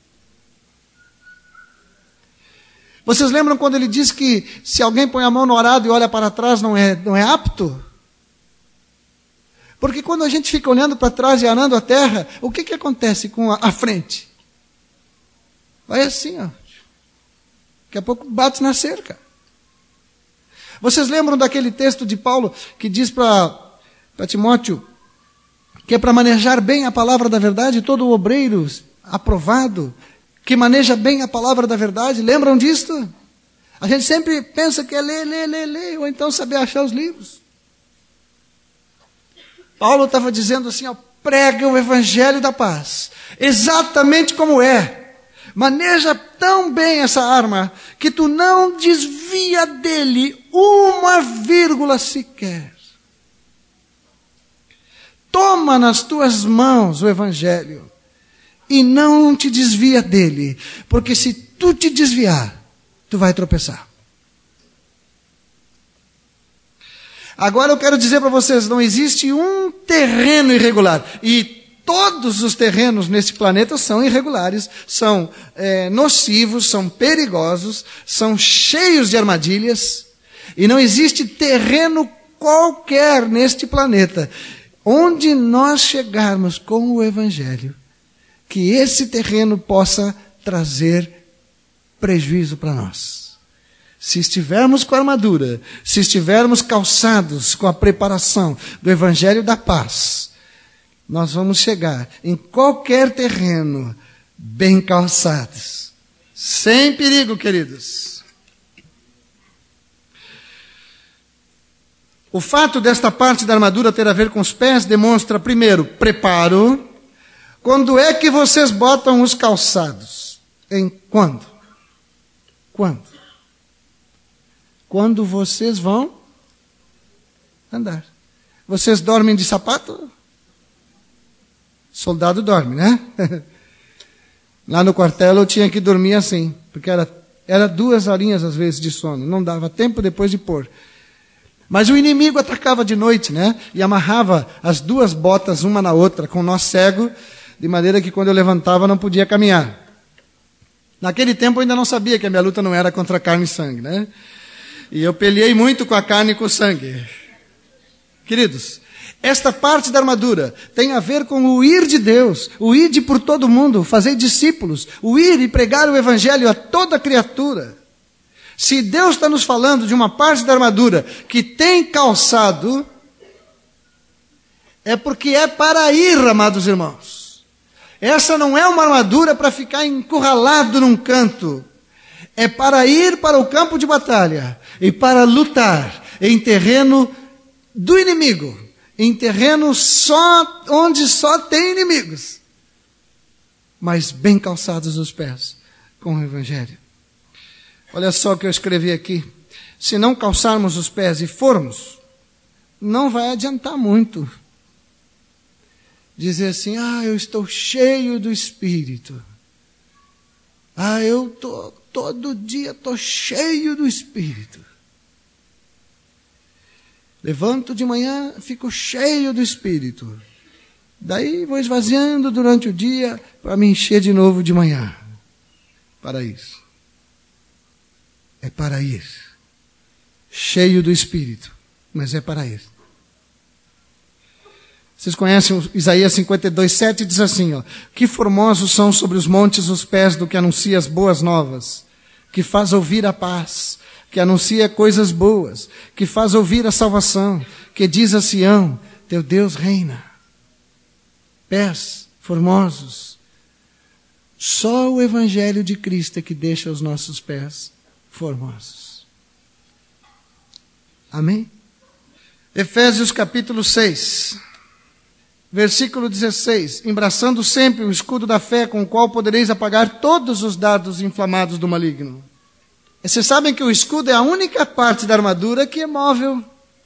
Vocês lembram quando ele diz que se alguém põe a mão no arado e olha para trás não é, não é apto? Porque quando a gente fica olhando para trás e arando a terra, o que, que acontece com a, a frente? Vai assim, ó. Daqui a pouco bate na cerca. Vocês lembram daquele texto de Paulo que diz para Timóteo que é para manejar bem a palavra da verdade, todo obreiro aprovado, que maneja bem a palavra da verdade, lembram disto? A gente sempre pensa que é ler, ler, ler, ler, ou então saber achar os livros. Paulo estava dizendo assim, ó, prega o Evangelho da Paz, exatamente como é. Maneja tão bem essa arma, que tu não desvia dele uma vírgula sequer. Toma nas tuas mãos o Evangelho, e não te desvia dele, porque se tu te desviar, tu vai tropeçar. Agora eu quero dizer para vocês, não existe um terreno irregular, e todos os terrenos neste planeta são irregulares, são é, nocivos, são perigosos, são cheios de armadilhas, e não existe terreno qualquer neste planeta, onde nós chegarmos com o Evangelho, que esse terreno possa trazer prejuízo para nós. Se estivermos com a armadura, se estivermos calçados com a preparação do Evangelho da Paz, nós vamos chegar em qualquer terreno bem calçados, sem perigo, queridos. O fato desta parte da armadura ter a ver com os pés demonstra, primeiro, preparo. Quando é que vocês botam os calçados? Em quando? Quando? Quando vocês vão andar. Vocês dormem de sapato? Soldado dorme, né? Lá no quartel eu tinha que dormir assim, porque era, era duas horinhas às vezes de sono, não dava tempo depois de pôr. Mas o inimigo atacava de noite, né? E amarrava as duas botas uma na outra com nó cego, de maneira que quando eu levantava não podia caminhar. Naquele tempo eu ainda não sabia que a minha luta não era contra carne e sangue, né? E eu peleei muito com a carne e com o sangue. Queridos, esta parte da armadura tem a ver com o ir de Deus, o ir de por todo mundo, fazer discípulos, o ir e pregar o evangelho a toda criatura. Se Deus está nos falando de uma parte da armadura que tem calçado, é porque é para ir, amados irmãos. Essa não é uma armadura para ficar encurralado num canto. É para ir para o campo de batalha e para lutar em terreno do inimigo, em terreno só onde só tem inimigos, mas bem calçados os pés com o evangelho. Olha só o que eu escrevi aqui. Se não calçarmos os pés e formos, não vai adiantar muito dizer assim: ah, eu estou cheio do Espírito. Ah, eu tô, todo dia estou cheio do Espírito. Levanto de manhã, fico cheio do Espírito. Daí vou esvaziando durante o dia para me encher de novo de manhã. Para isso. É para ir. Cheio do Espírito. Mas é para ir. Vocês conhecem o Isaías cinquenta e dois, sete, diz assim, ó: que formosos são sobre os montes os pés do que anuncia as boas novas, que faz ouvir a paz, que anuncia coisas boas, que faz ouvir a salvação, que diz a Sião: teu Deus reina. Pés formosos. Só o Evangelho de Cristo é que deixa os nossos pés formosos. Amém? Efésios capítulo seis, versículo dezesseis. Embraçando sempre o escudo da fé, com o qual podereis apagar todos os dardos inflamados do maligno. E vocês sabem que o escudo é a única parte da armadura que é móvel.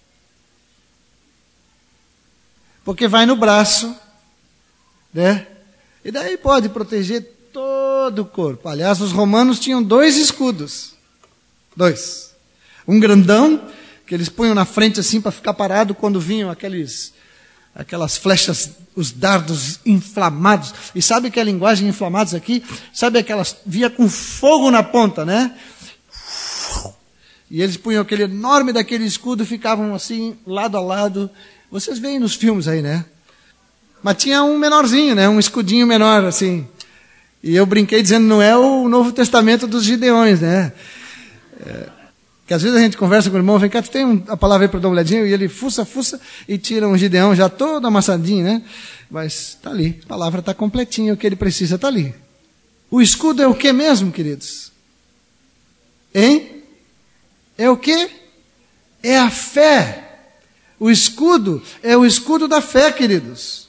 Porque vai no braço, né? E daí pode proteger todo o corpo. Aliás, os romanos tinham dois escudos. Dois. Um grandão, que eles punham na frente assim para ficar parado quando vinham aqueles, aquelas flechas, os dardos inflamados. E sabe que a linguagem inflamados aqui? Sabe aquelas, via com fogo na ponta, né? E eles punham aquele enorme daquele escudo, ficavam assim, lado a lado. Vocês veem nos filmes aí, né? Mas tinha um menorzinho, né? Um escudinho menor, assim. E eu brinquei dizendo, não é o Novo Testamento dos Gideões, né? É, que às vezes a gente conversa com o irmão, vem cá, tu tem um, a palavra aí para dar uma olhadinha, e ele fuça, fuça, e tira um Gideão já todo amassadinho, né? Mas está ali, a palavra está completinha, o que ele precisa está ali. O escudo é o que mesmo, queridos? Hein? É o que? É a fé. O escudo é o escudo da fé, queridos.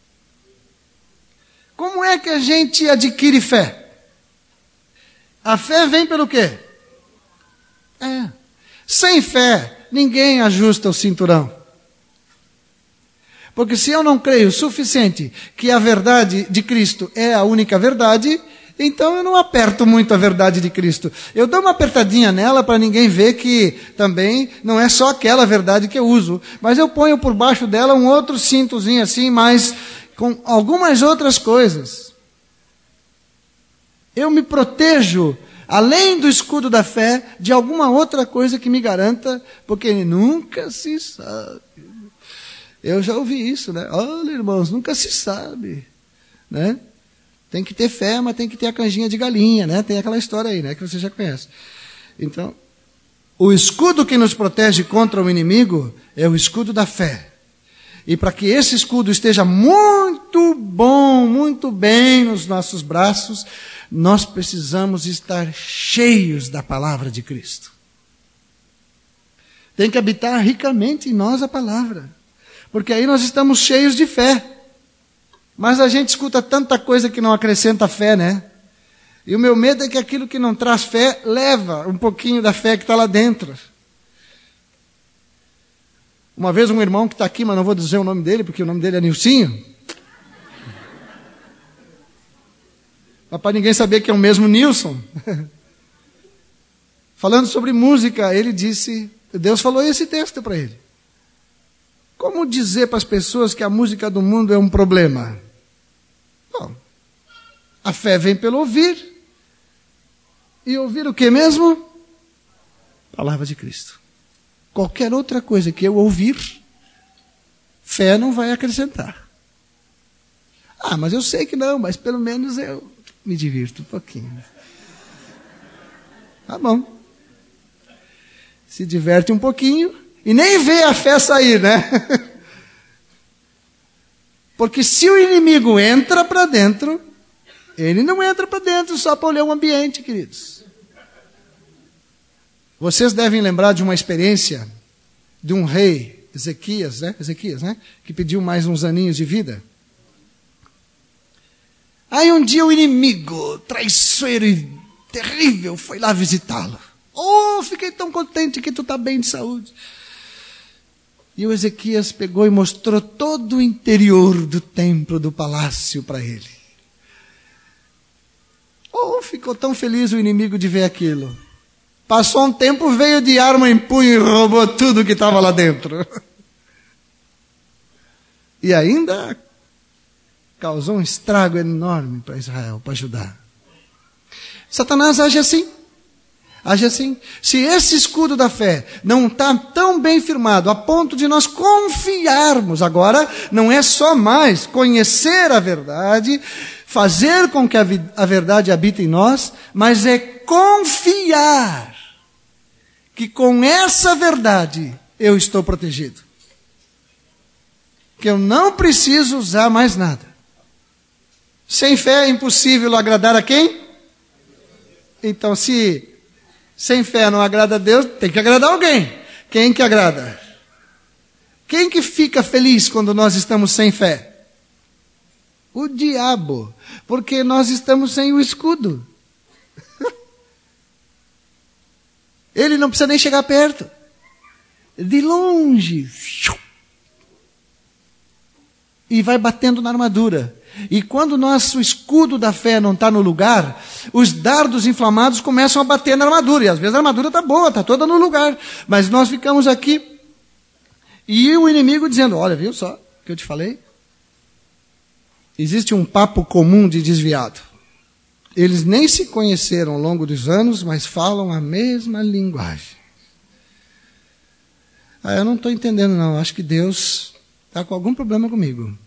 Como é que a gente adquire fé? A fé vem pelo quê? É. Sem fé, ninguém ajusta o cinturão. Porque se eu não creio o suficiente que a verdade de Cristo é a única verdade, então eu não aperto muito a verdade de Cristo. Eu dou uma apertadinha nela para ninguém ver que também não é só aquela verdade que eu uso. Mas eu ponho por baixo dela um outro cintozinho assim, mas com algumas outras coisas. Eu me protejo, além do escudo da fé, de alguma outra coisa que me garanta, porque nunca se sabe. Eu já ouvi isso, né? Olha, irmãos, nunca se sabe, né? Tem que ter fé, mas tem que ter a canjinha de galinha, né? Tem aquela história aí, né? Que você já conhece. Então, o escudo que nos protege contra o inimigo é o escudo da fé. E para que esse escudo esteja muito bom, muito bem nos nossos braços, nós precisamos estar cheios da palavra de Cristo. Tem que habitar ricamente em nós a palavra. Porque aí nós estamos cheios de fé. Mas a gente escuta tanta coisa que não acrescenta fé, né? E o meu medo é que aquilo que não traz fé, leva um pouquinho da fé que está lá dentro. Uma vez um irmão que está aqui, mas não vou dizer o nome dele, porque o nome dele é Nilcinho. Mas para ninguém saber que é o mesmo Nilson. Falando sobre música, ele disse Deus falou esse texto para ele. Como dizer para as pessoas que a música do mundo é um problema? Bom, a fé vem pelo ouvir. E ouvir o que mesmo? Palavra de Cristo. Qualquer outra coisa que eu ouvir, fé não vai acrescentar. Ah, mas eu sei que não, mas pelo menos eu me divirto um pouquinho. Tá bom. Se diverte um pouquinho e nem vê a fé sair, né? Porque se o inimigo entra para dentro, ele não entra para dentro só para olhar o ambiente, queridos. Vocês devem lembrar de uma experiência de um rei, Ezequias, né? Ezequias, né? Que pediu mais uns aninhos de vida. Aí um dia o inimigo, traiçoeiro e terrível, foi lá visitá-lo. Oh, fiquei tão contente que tu está bem de saúde. E o Ezequias pegou e mostrou todo o interior do templo, do palácio para ele. Oh, ficou tão feliz o inimigo de ver aquilo. Passou um tempo, veio de arma em punho e roubou tudo que estava lá dentro. E ainda causou um estrago enorme para Israel, para Judá. Satanás age assim. Age assim. Se esse escudo da fé não está tão bem firmado a ponto de nós confiarmos, agora não é só mais conhecer a verdade, fazer com que a, a verdade habite em nós, mas é confiar que com essa verdade eu estou protegido. Que eu não preciso usar mais nada. Sem fé é impossível agradar a quem? Então, se sem fé não agrada a Deus, tem que agradar alguém. Quem que agrada? Quem que fica feliz quando nós estamos sem fé? O diabo. Porque nós estamos sem o escudo. Ele não precisa nem chegar perto. De longe. E vai batendo na armadura. E quando o nosso escudo da fé não está no lugar, os dardos inflamados começam a bater na armadura. E às vezes a armadura está boa, está toda no lugar. Mas nós ficamos aqui. E o inimigo dizendo, olha, viu só o que eu te falei? Existe um papo comum de desviado. Eles nem se conheceram ao longo dos anos, mas falam a mesma linguagem. Ah, eu não estou entendendo não, acho que Deus está com algum problema comigo.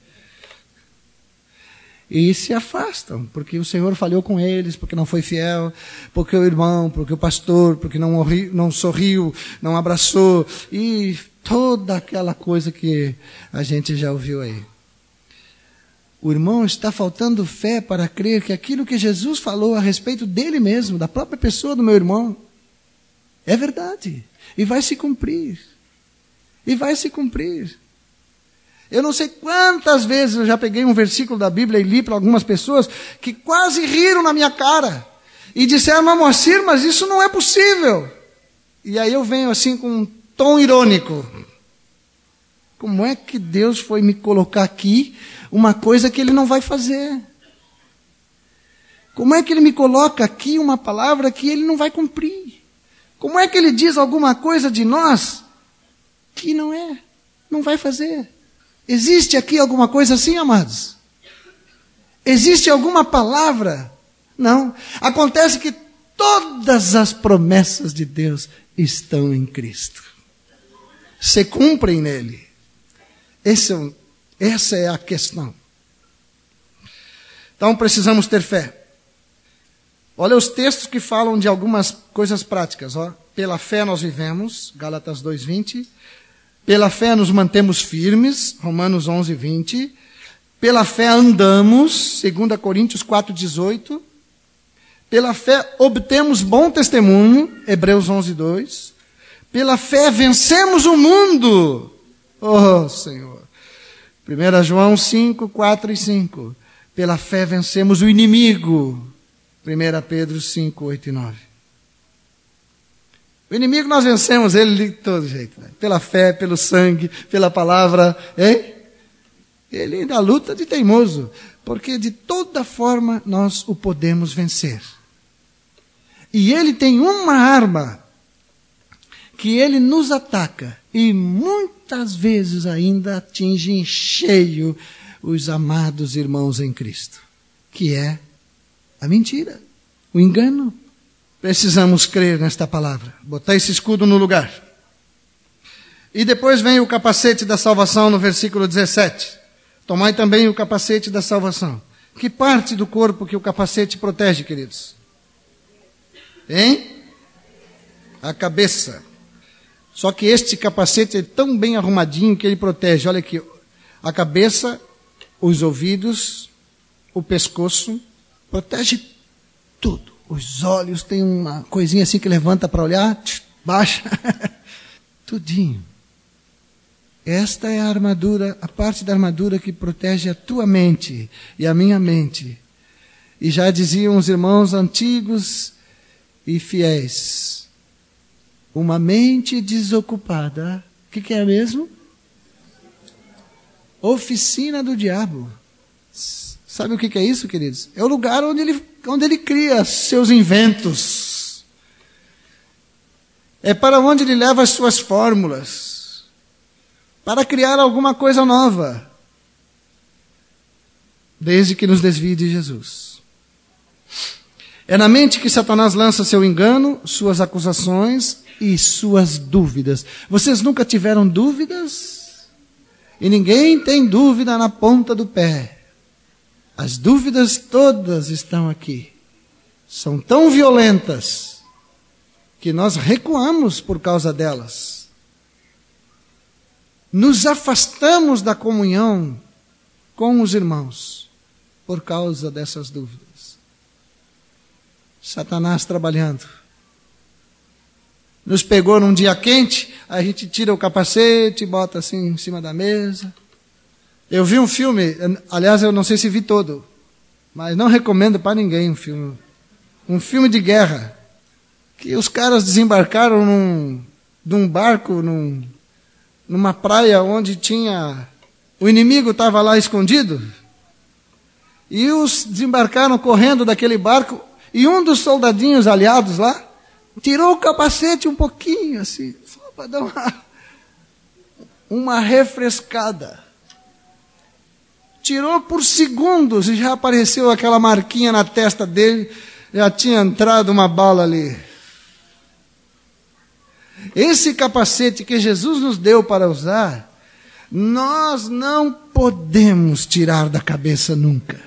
E se afastam, porque o Senhor falhou com eles, porque não foi fiel, porque o irmão, porque o pastor, porque não, morri, não sorriu, não abraçou, e toda aquela coisa que a gente já ouviu aí. O irmão está faltando fé para crer que aquilo que Jesus falou a respeito dele mesmo, da própria pessoa do meu irmão, é verdade. E vai se cumprir. E vai se cumprir. Eu não sei quantas vezes eu já peguei um versículo da Bíblia e li para algumas pessoas que quase riram na minha cara. E disseram, mas Moacir, mas isso não é possível. E aí eu venho assim com um tom irônico. Como é que Deus foi me colocar aqui uma coisa que Ele não vai fazer? Como é que Ele me coloca aqui uma palavra que Ele não vai cumprir? Como é que Ele diz alguma coisa de nós que não é, não vai fazer? Existe aqui alguma coisa assim, amados? Existe alguma palavra? Não. Acontece que todas as promessas de Deus estão em Cristo. Se cumprem nele. Esse é um, essa é a questão. Então precisamos ter fé. Olha os textos que falam de algumas coisas práticas. Ó. Pela fé nós vivemos, Gálatas dois, vinte. Pela fé nos mantemos firmes, Romanos onze, vinte. Pela fé andamos, dois Coríntios quatro, dezoito. Pela fé obtemos bom testemunho, Hebreus onze, dois. Pela fé vencemos o mundo. Oh, Senhor. primeiro João cinco, quatro e cinco. Pela fé vencemos o inimigo. primeiro Pedro cinco, oito e nove. O inimigo nós vencemos ele de todo jeito. Né? Pela fé, pelo sangue, pela palavra. Hein? Ele ainda luta de teimoso. Porque de toda forma nós o podemos vencer. E ele tem uma arma que ele nos ataca e muitas vezes ainda atinge em cheio os amados irmãos em Cristo, que é a mentira, o engano. Precisamos crer nesta palavra, botar esse escudo no lugar. E depois vem o capacete da salvação no versículo dezessete. Tomai também o capacete da salvação. Que parte do corpo que o capacete protege, queridos? Hein? A cabeça. Só que este capacete é tão bem arrumadinho que ele protege. Olha aqui, a cabeça, os ouvidos, o pescoço, protege tudo. Os olhos, tem uma coisinha assim que levanta para olhar, baixa, tudinho. Esta é a armadura, a parte da armadura que protege a tua mente e a minha mente. E já diziam os irmãos antigos e fiéis, uma mente desocupada, o que, que é mesmo? Oficina do diabo. Sabe o que, que é isso, queridos? É o lugar onde ele, onde ele cria seus inventos. É para onde ele leva as suas fórmulas. Para criar alguma coisa nova. Desde que nos desvie de Jesus. É na mente que Satanás lança seu engano, suas acusações e suas dúvidas. Vocês nunca tiveram dúvidas? E ninguém tem dúvida na ponta do pé. As dúvidas todas estão aqui. São tão violentas que nós recuamos por causa delas. Nos afastamos da comunhão com os irmãos por causa dessas dúvidas. Satanás trabalhando. Nos pegou num dia quente, a gente tira o capacete, bota assim em cima da mesa. Eu vi um filme, aliás, eu não sei se vi todo, mas não recomendo para ninguém um filme. Um filme de guerra, que os caras desembarcaram num, num barco, num, numa praia onde tinha... O inimigo estava lá escondido, e os desembarcaram correndo daquele barco, e um dos soldadinhos aliados lá, tirou o capacete um pouquinho, assim, só para dar uma, uma refrescada. Tirou por segundos e já apareceu aquela marquinha na testa dele, já tinha entrado uma bala ali. Esse capacete que Jesus nos deu para usar, nós não podemos tirar da cabeça nunca.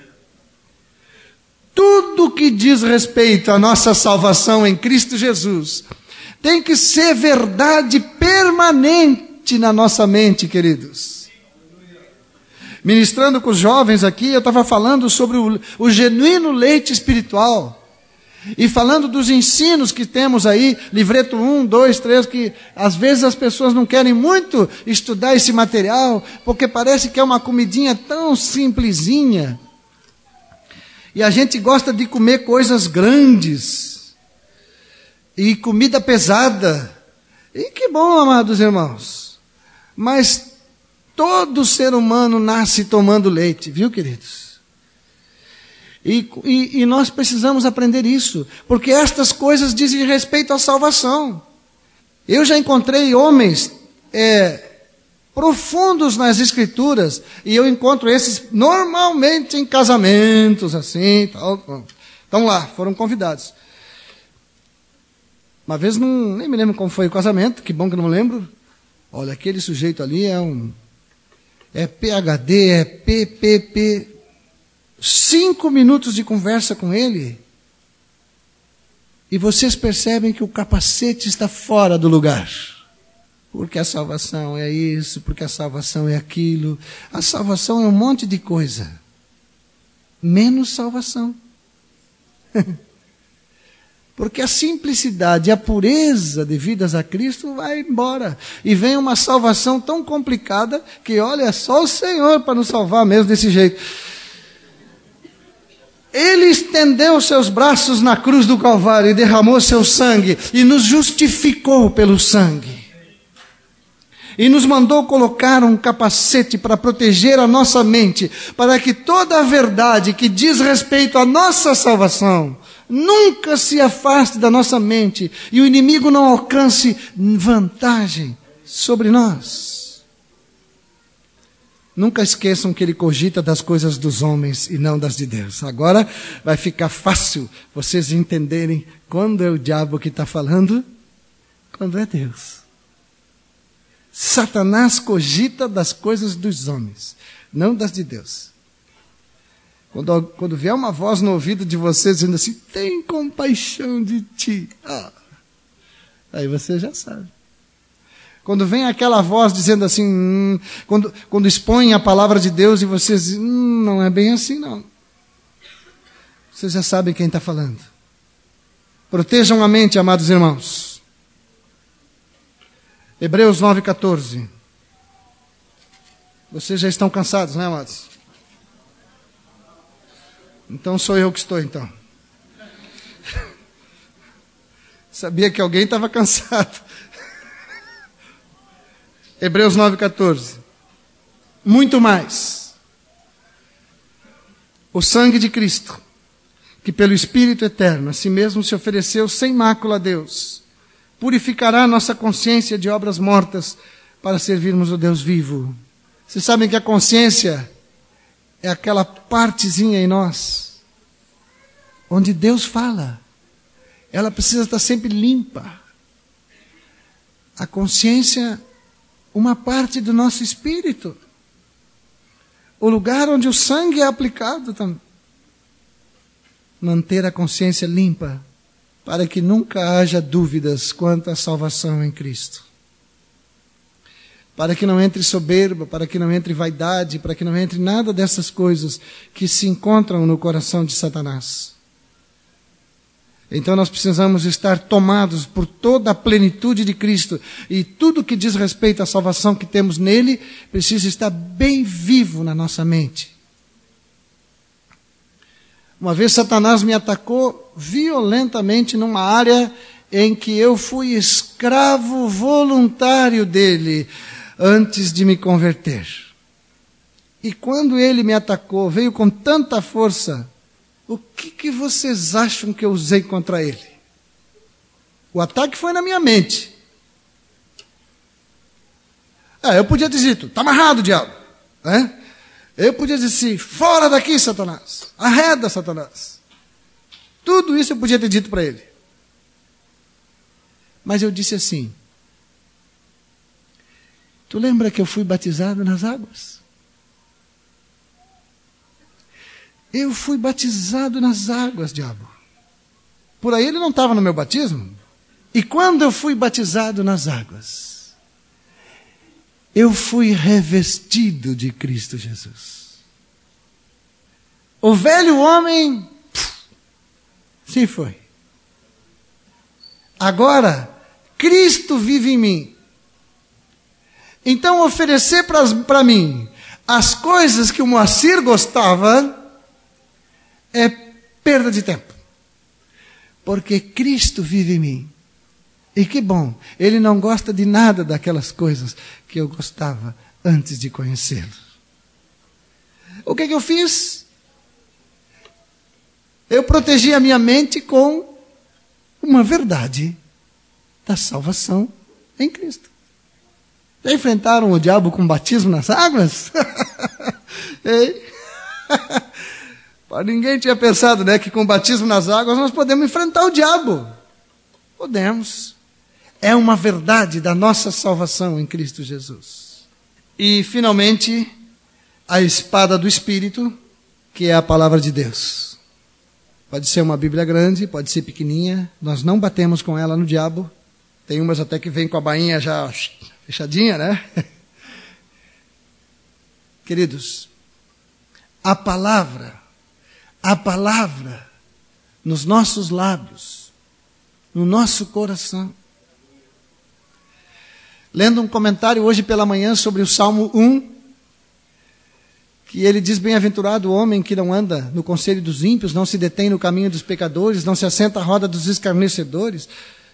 Tudo que diz respeito à nossa salvação em Cristo Jesus tem que ser verdade permanente na nossa mente, queridos. Ministrando com os jovens aqui, eu estava falando sobre o, o genuíno leite espiritual. E falando dos ensinos que temos aí, livreto um, dois, três, que às vezes as pessoas não querem muito estudar esse material, porque parece que é uma comidinha tão simplesinha. E a gente gosta de comer coisas grandes. E comida pesada. E que bom, amados irmãos. Mas todo ser humano nasce tomando leite, viu, queridos? E, e, e nós precisamos aprender isso, porque estas coisas dizem respeito à salvação. Eu já encontrei homens é, profundos nas Escrituras, e eu encontro esses normalmente em casamentos, assim, tal. Estão lá, foram convidados. Uma vez, não, nem me lembro como foi o casamento, que bom que não lembro. Olha, aquele sujeito ali é um... É P H D, é P P P. Cinco minutos de conversa com ele. E vocês percebem que o capacete está fora do lugar. Porque a salvação é isso, porque a salvação é aquilo. A salvação é um monte de coisa. Menos salvação. Porque a simplicidade e a pureza devidas a Cristo vai embora. E vem uma salvação tão complicada que, olha, só o Senhor para nos salvar mesmo desse jeito. Ele estendeu seus braços na cruz do Calvário e derramou seu sangue e nos justificou pelo sangue. E nos mandou colocar um capacete para proteger a nossa mente, para que toda a verdade que diz respeito à nossa salvação nunca se afaste da nossa mente e o inimigo não alcance vantagem sobre nós. Nunca esqueçam que ele cogita das coisas dos homens e não das de Deus. Agora vai ficar fácil vocês entenderem quando é o diabo que está falando, quando é Deus. Satanás cogita das coisas dos homens, não das de Deus. Quando, quando vier uma voz no ouvido de vocês dizendo assim, tem compaixão de ti. Ah, aí você já sabe. Quando vem aquela voz dizendo assim, hum, quando, quando expõem a palavra de Deus e vocês dizem, hum, não é bem assim não. Vocês já sabem quem está falando. Protejam a mente, amados irmãos. Hebreus nove, catorze. Vocês já estão cansados, né, amados? Então sou eu que estou, então. Sabia que alguém estava cansado. Hebreus nove, catorze. Muito mais. O sangue de Cristo, que pelo Espírito Eterno, a si mesmo se ofereceu sem mácula a Deus, purificará nossa consciência de obras mortas para servirmos o Deus vivo. Vocês sabem que a consciência é aquela partezinha em nós, onde Deus fala. Ela precisa estar sempre limpa. A consciência, uma parte do nosso espírito. O lugar onde o sangue é aplicado também. Manter a consciência limpa, para que nunca haja dúvidas quanto à salvação em Cristo. Para que não entre soberba, para que não entre vaidade, para que não entre nada dessas coisas que se encontram no coração de Satanás. Então nós precisamos estar tomados por toda a plenitude de Cristo, e tudo que diz respeito à salvação que temos nele precisa estar bem vivo na nossa mente. Uma vez Satanás me atacou violentamente numa área em que eu fui escravo voluntário dele antes de me converter. E quando ele me atacou, veio com tanta força, o que, que vocês acham que eu usei contra ele? O ataque foi na minha mente. Ah, eu podia ter dito, está amarrado, diabo. É? Eu podia dizer assim, fora daqui, Satanás. Arreda, Satanás. Tudo isso eu podia ter dito para ele. Mas eu disse assim, tu lembra que eu fui batizado nas águas? Eu fui batizado nas águas, diabo. Por aí ele não estava no meu batismo. E quando eu fui batizado nas águas, eu fui revestido de Cristo Jesus. O velho homem se foi. Agora, Cristo vive em mim. Então, oferecer para mim as coisas que o Moacir gostava é perda de tempo. Porque Cristo vive em mim. E que bom, ele não gosta de nada daquelas coisas que eu gostava antes de conhecê-lo. O que, que eu fiz? Eu protegi a minha mente com uma verdade da salvação em Cristo. Já enfrentaram o diabo com batismo nas águas? Ei? Ninguém tinha pensado, né, que com batismo nas águas nós podemos enfrentar o diabo. Podemos. É uma verdade da nossa salvação em Cristo Jesus. E, finalmente, a espada do Espírito, que é a palavra de Deus. Pode ser uma Bíblia grande, pode ser pequenininha. Nós não batemos com ela no diabo. Tem umas até que vem com a bainha já fechadinha, né? Queridos, a palavra, a palavra nos nossos lábios, no nosso coração. Lendo um comentário hoje pela manhã sobre o Salmo um, que ele diz, bem-aventurado o homem que não anda no conselho dos ímpios, não se detém no caminho dos pecadores, não se assenta à roda dos escarnecedores.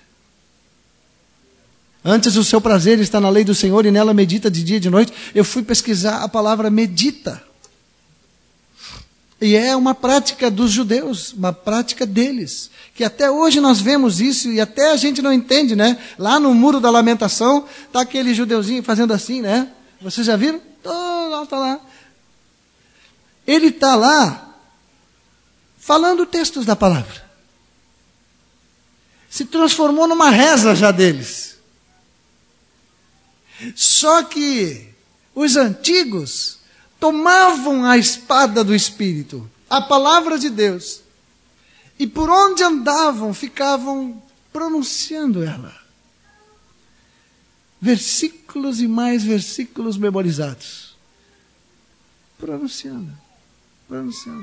Antes o seu prazer está na lei do Senhor e nela medita de dia e de noite. Eu fui pesquisar a palavra medita. E é uma prática dos judeus, uma prática deles. Que até hoje nós vemos isso e até a gente não entende, né? Lá no Muro da Lamentação, está aquele judeuzinho fazendo assim, né? Vocês já viram? Oh, tá lá. Ele está lá falando textos da palavra. Se transformou numa reza já deles. Só que os antigos tomavam a espada do Espírito, a palavra de Deus, e por onde andavam, ficavam pronunciando ela. Versículos e mais versículos memorizados. Pronunciando, pronunciando.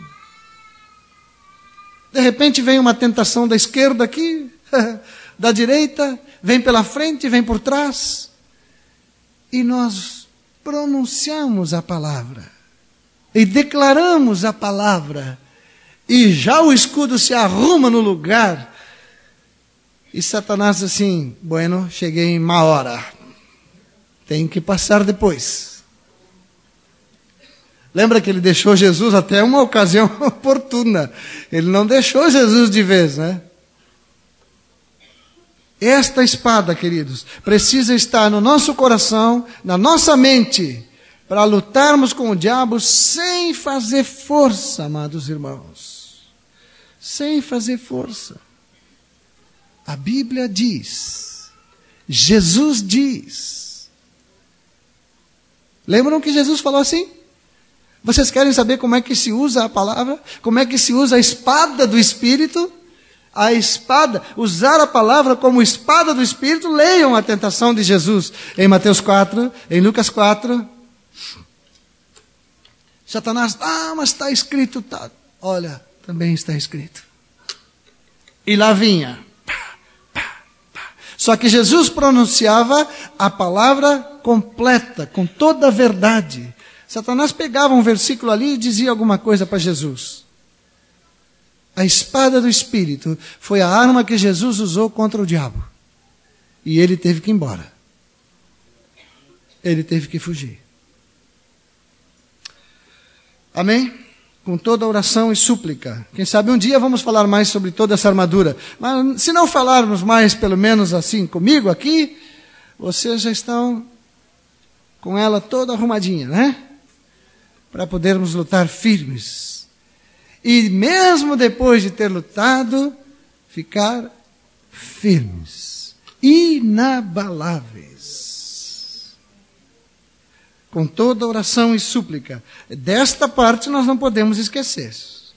De repente vem uma tentação da esquerda aqui, da direita, vem pela frente, vem por trás, e nós pronunciamos a palavra, e declaramos a palavra, e já o escudo se arruma no lugar, e Satanás diz assim, bueno, cheguei em má hora, tem que passar depois. Lembra que ele deixou Jesus até uma ocasião oportuna, ele não deixou Jesus de vez, né? Esta espada, queridos, precisa estar no nosso coração, na nossa mente, para lutarmos com o diabo sem fazer força, amados irmãos. Sem fazer força. A Bíblia diz, Jesus diz. Lembram que Jesus falou assim? Vocês querem saber como é que se usa a palavra? Como é que se usa a espada do Espírito? A espada, usar a palavra como espada do Espírito, leiam a tentação de Jesus em Mateus quatro, em Lucas quatro. Satanás, ah, mas está escrito, tá. Olha, também está escrito. E lá vinha. Pá, pá, pá. Só que Jesus pronunciava a palavra completa, com toda a verdade. Satanás pegava um versículo ali e dizia alguma coisa para Jesus. A espada do Espírito foi a arma que Jesus usou contra o diabo. E ele teve que ir embora. Ele teve que fugir. Amém? Com toda oração e súplica. Quem sabe um dia vamos falar mais sobre toda essa armadura. Mas se não falarmos mais, pelo menos assim comigo aqui, vocês já estão com ela toda arrumadinha, né? Para podermos lutar firmes. E mesmo depois de ter lutado, ficar firmes, inabaláveis. Com toda oração e súplica. Desta parte nós não podemos esquecer.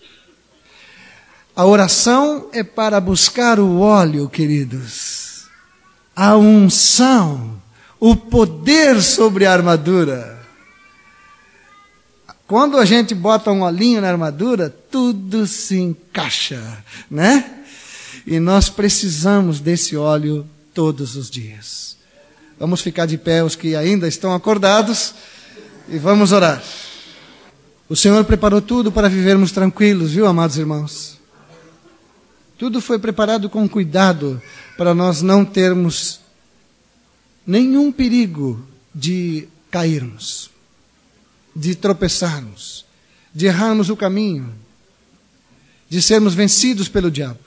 A oração é para buscar o óleo, queridos. A unção, o poder sobre a armadura. Quando a gente bota um olhinho na armadura, tudo se encaixa, né? E nós precisamos desse óleo todos os dias. Vamos ficar de pé os que ainda estão acordados e vamos orar. O Senhor preparou tudo para vivermos tranquilos, viu, amados irmãos? Tudo foi preparado com cuidado para nós não termos nenhum perigo de cairmos, de tropeçarmos, de errarmos o caminho, de sermos vencidos pelo diabo.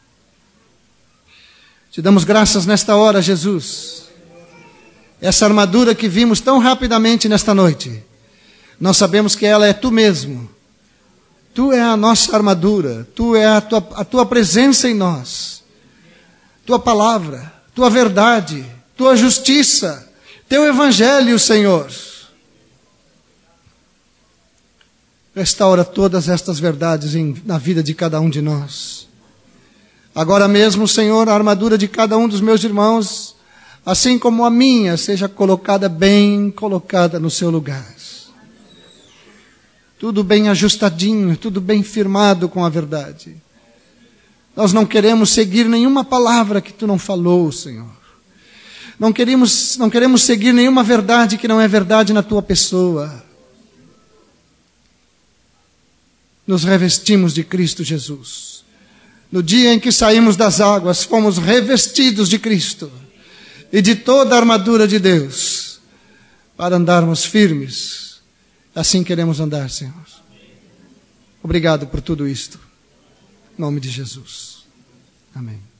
Te damos graças nesta hora, Jesus. Essa armadura que vimos tão rapidamente nesta noite, nós sabemos que ela é Tu mesmo. Tu é a nossa armadura, Tu é a Tua, a tua presença em nós, Tua palavra, Tua verdade, Tua justiça, Teu evangelho, Senhor. Restaura todas estas verdades em, na vida de cada um de nós. Agora mesmo, Senhor, a armadura de cada um dos meus irmãos, assim como a minha, seja colocada bem colocada no seu lugar. Tudo bem ajustadinho, tudo bem firmado com a verdade. Nós não queremos seguir nenhuma palavra que Tu não falou, Senhor. Não queremos, não queremos seguir nenhuma verdade que não é verdade na Tua pessoa. Nos revestimos de Cristo Jesus. No dia em que saímos das águas, fomos revestidos de Cristo e de toda a armadura de Deus para andarmos firmes. Assim queremos andar, Senhor. Obrigado por tudo isto. Em nome de Jesus. Amém.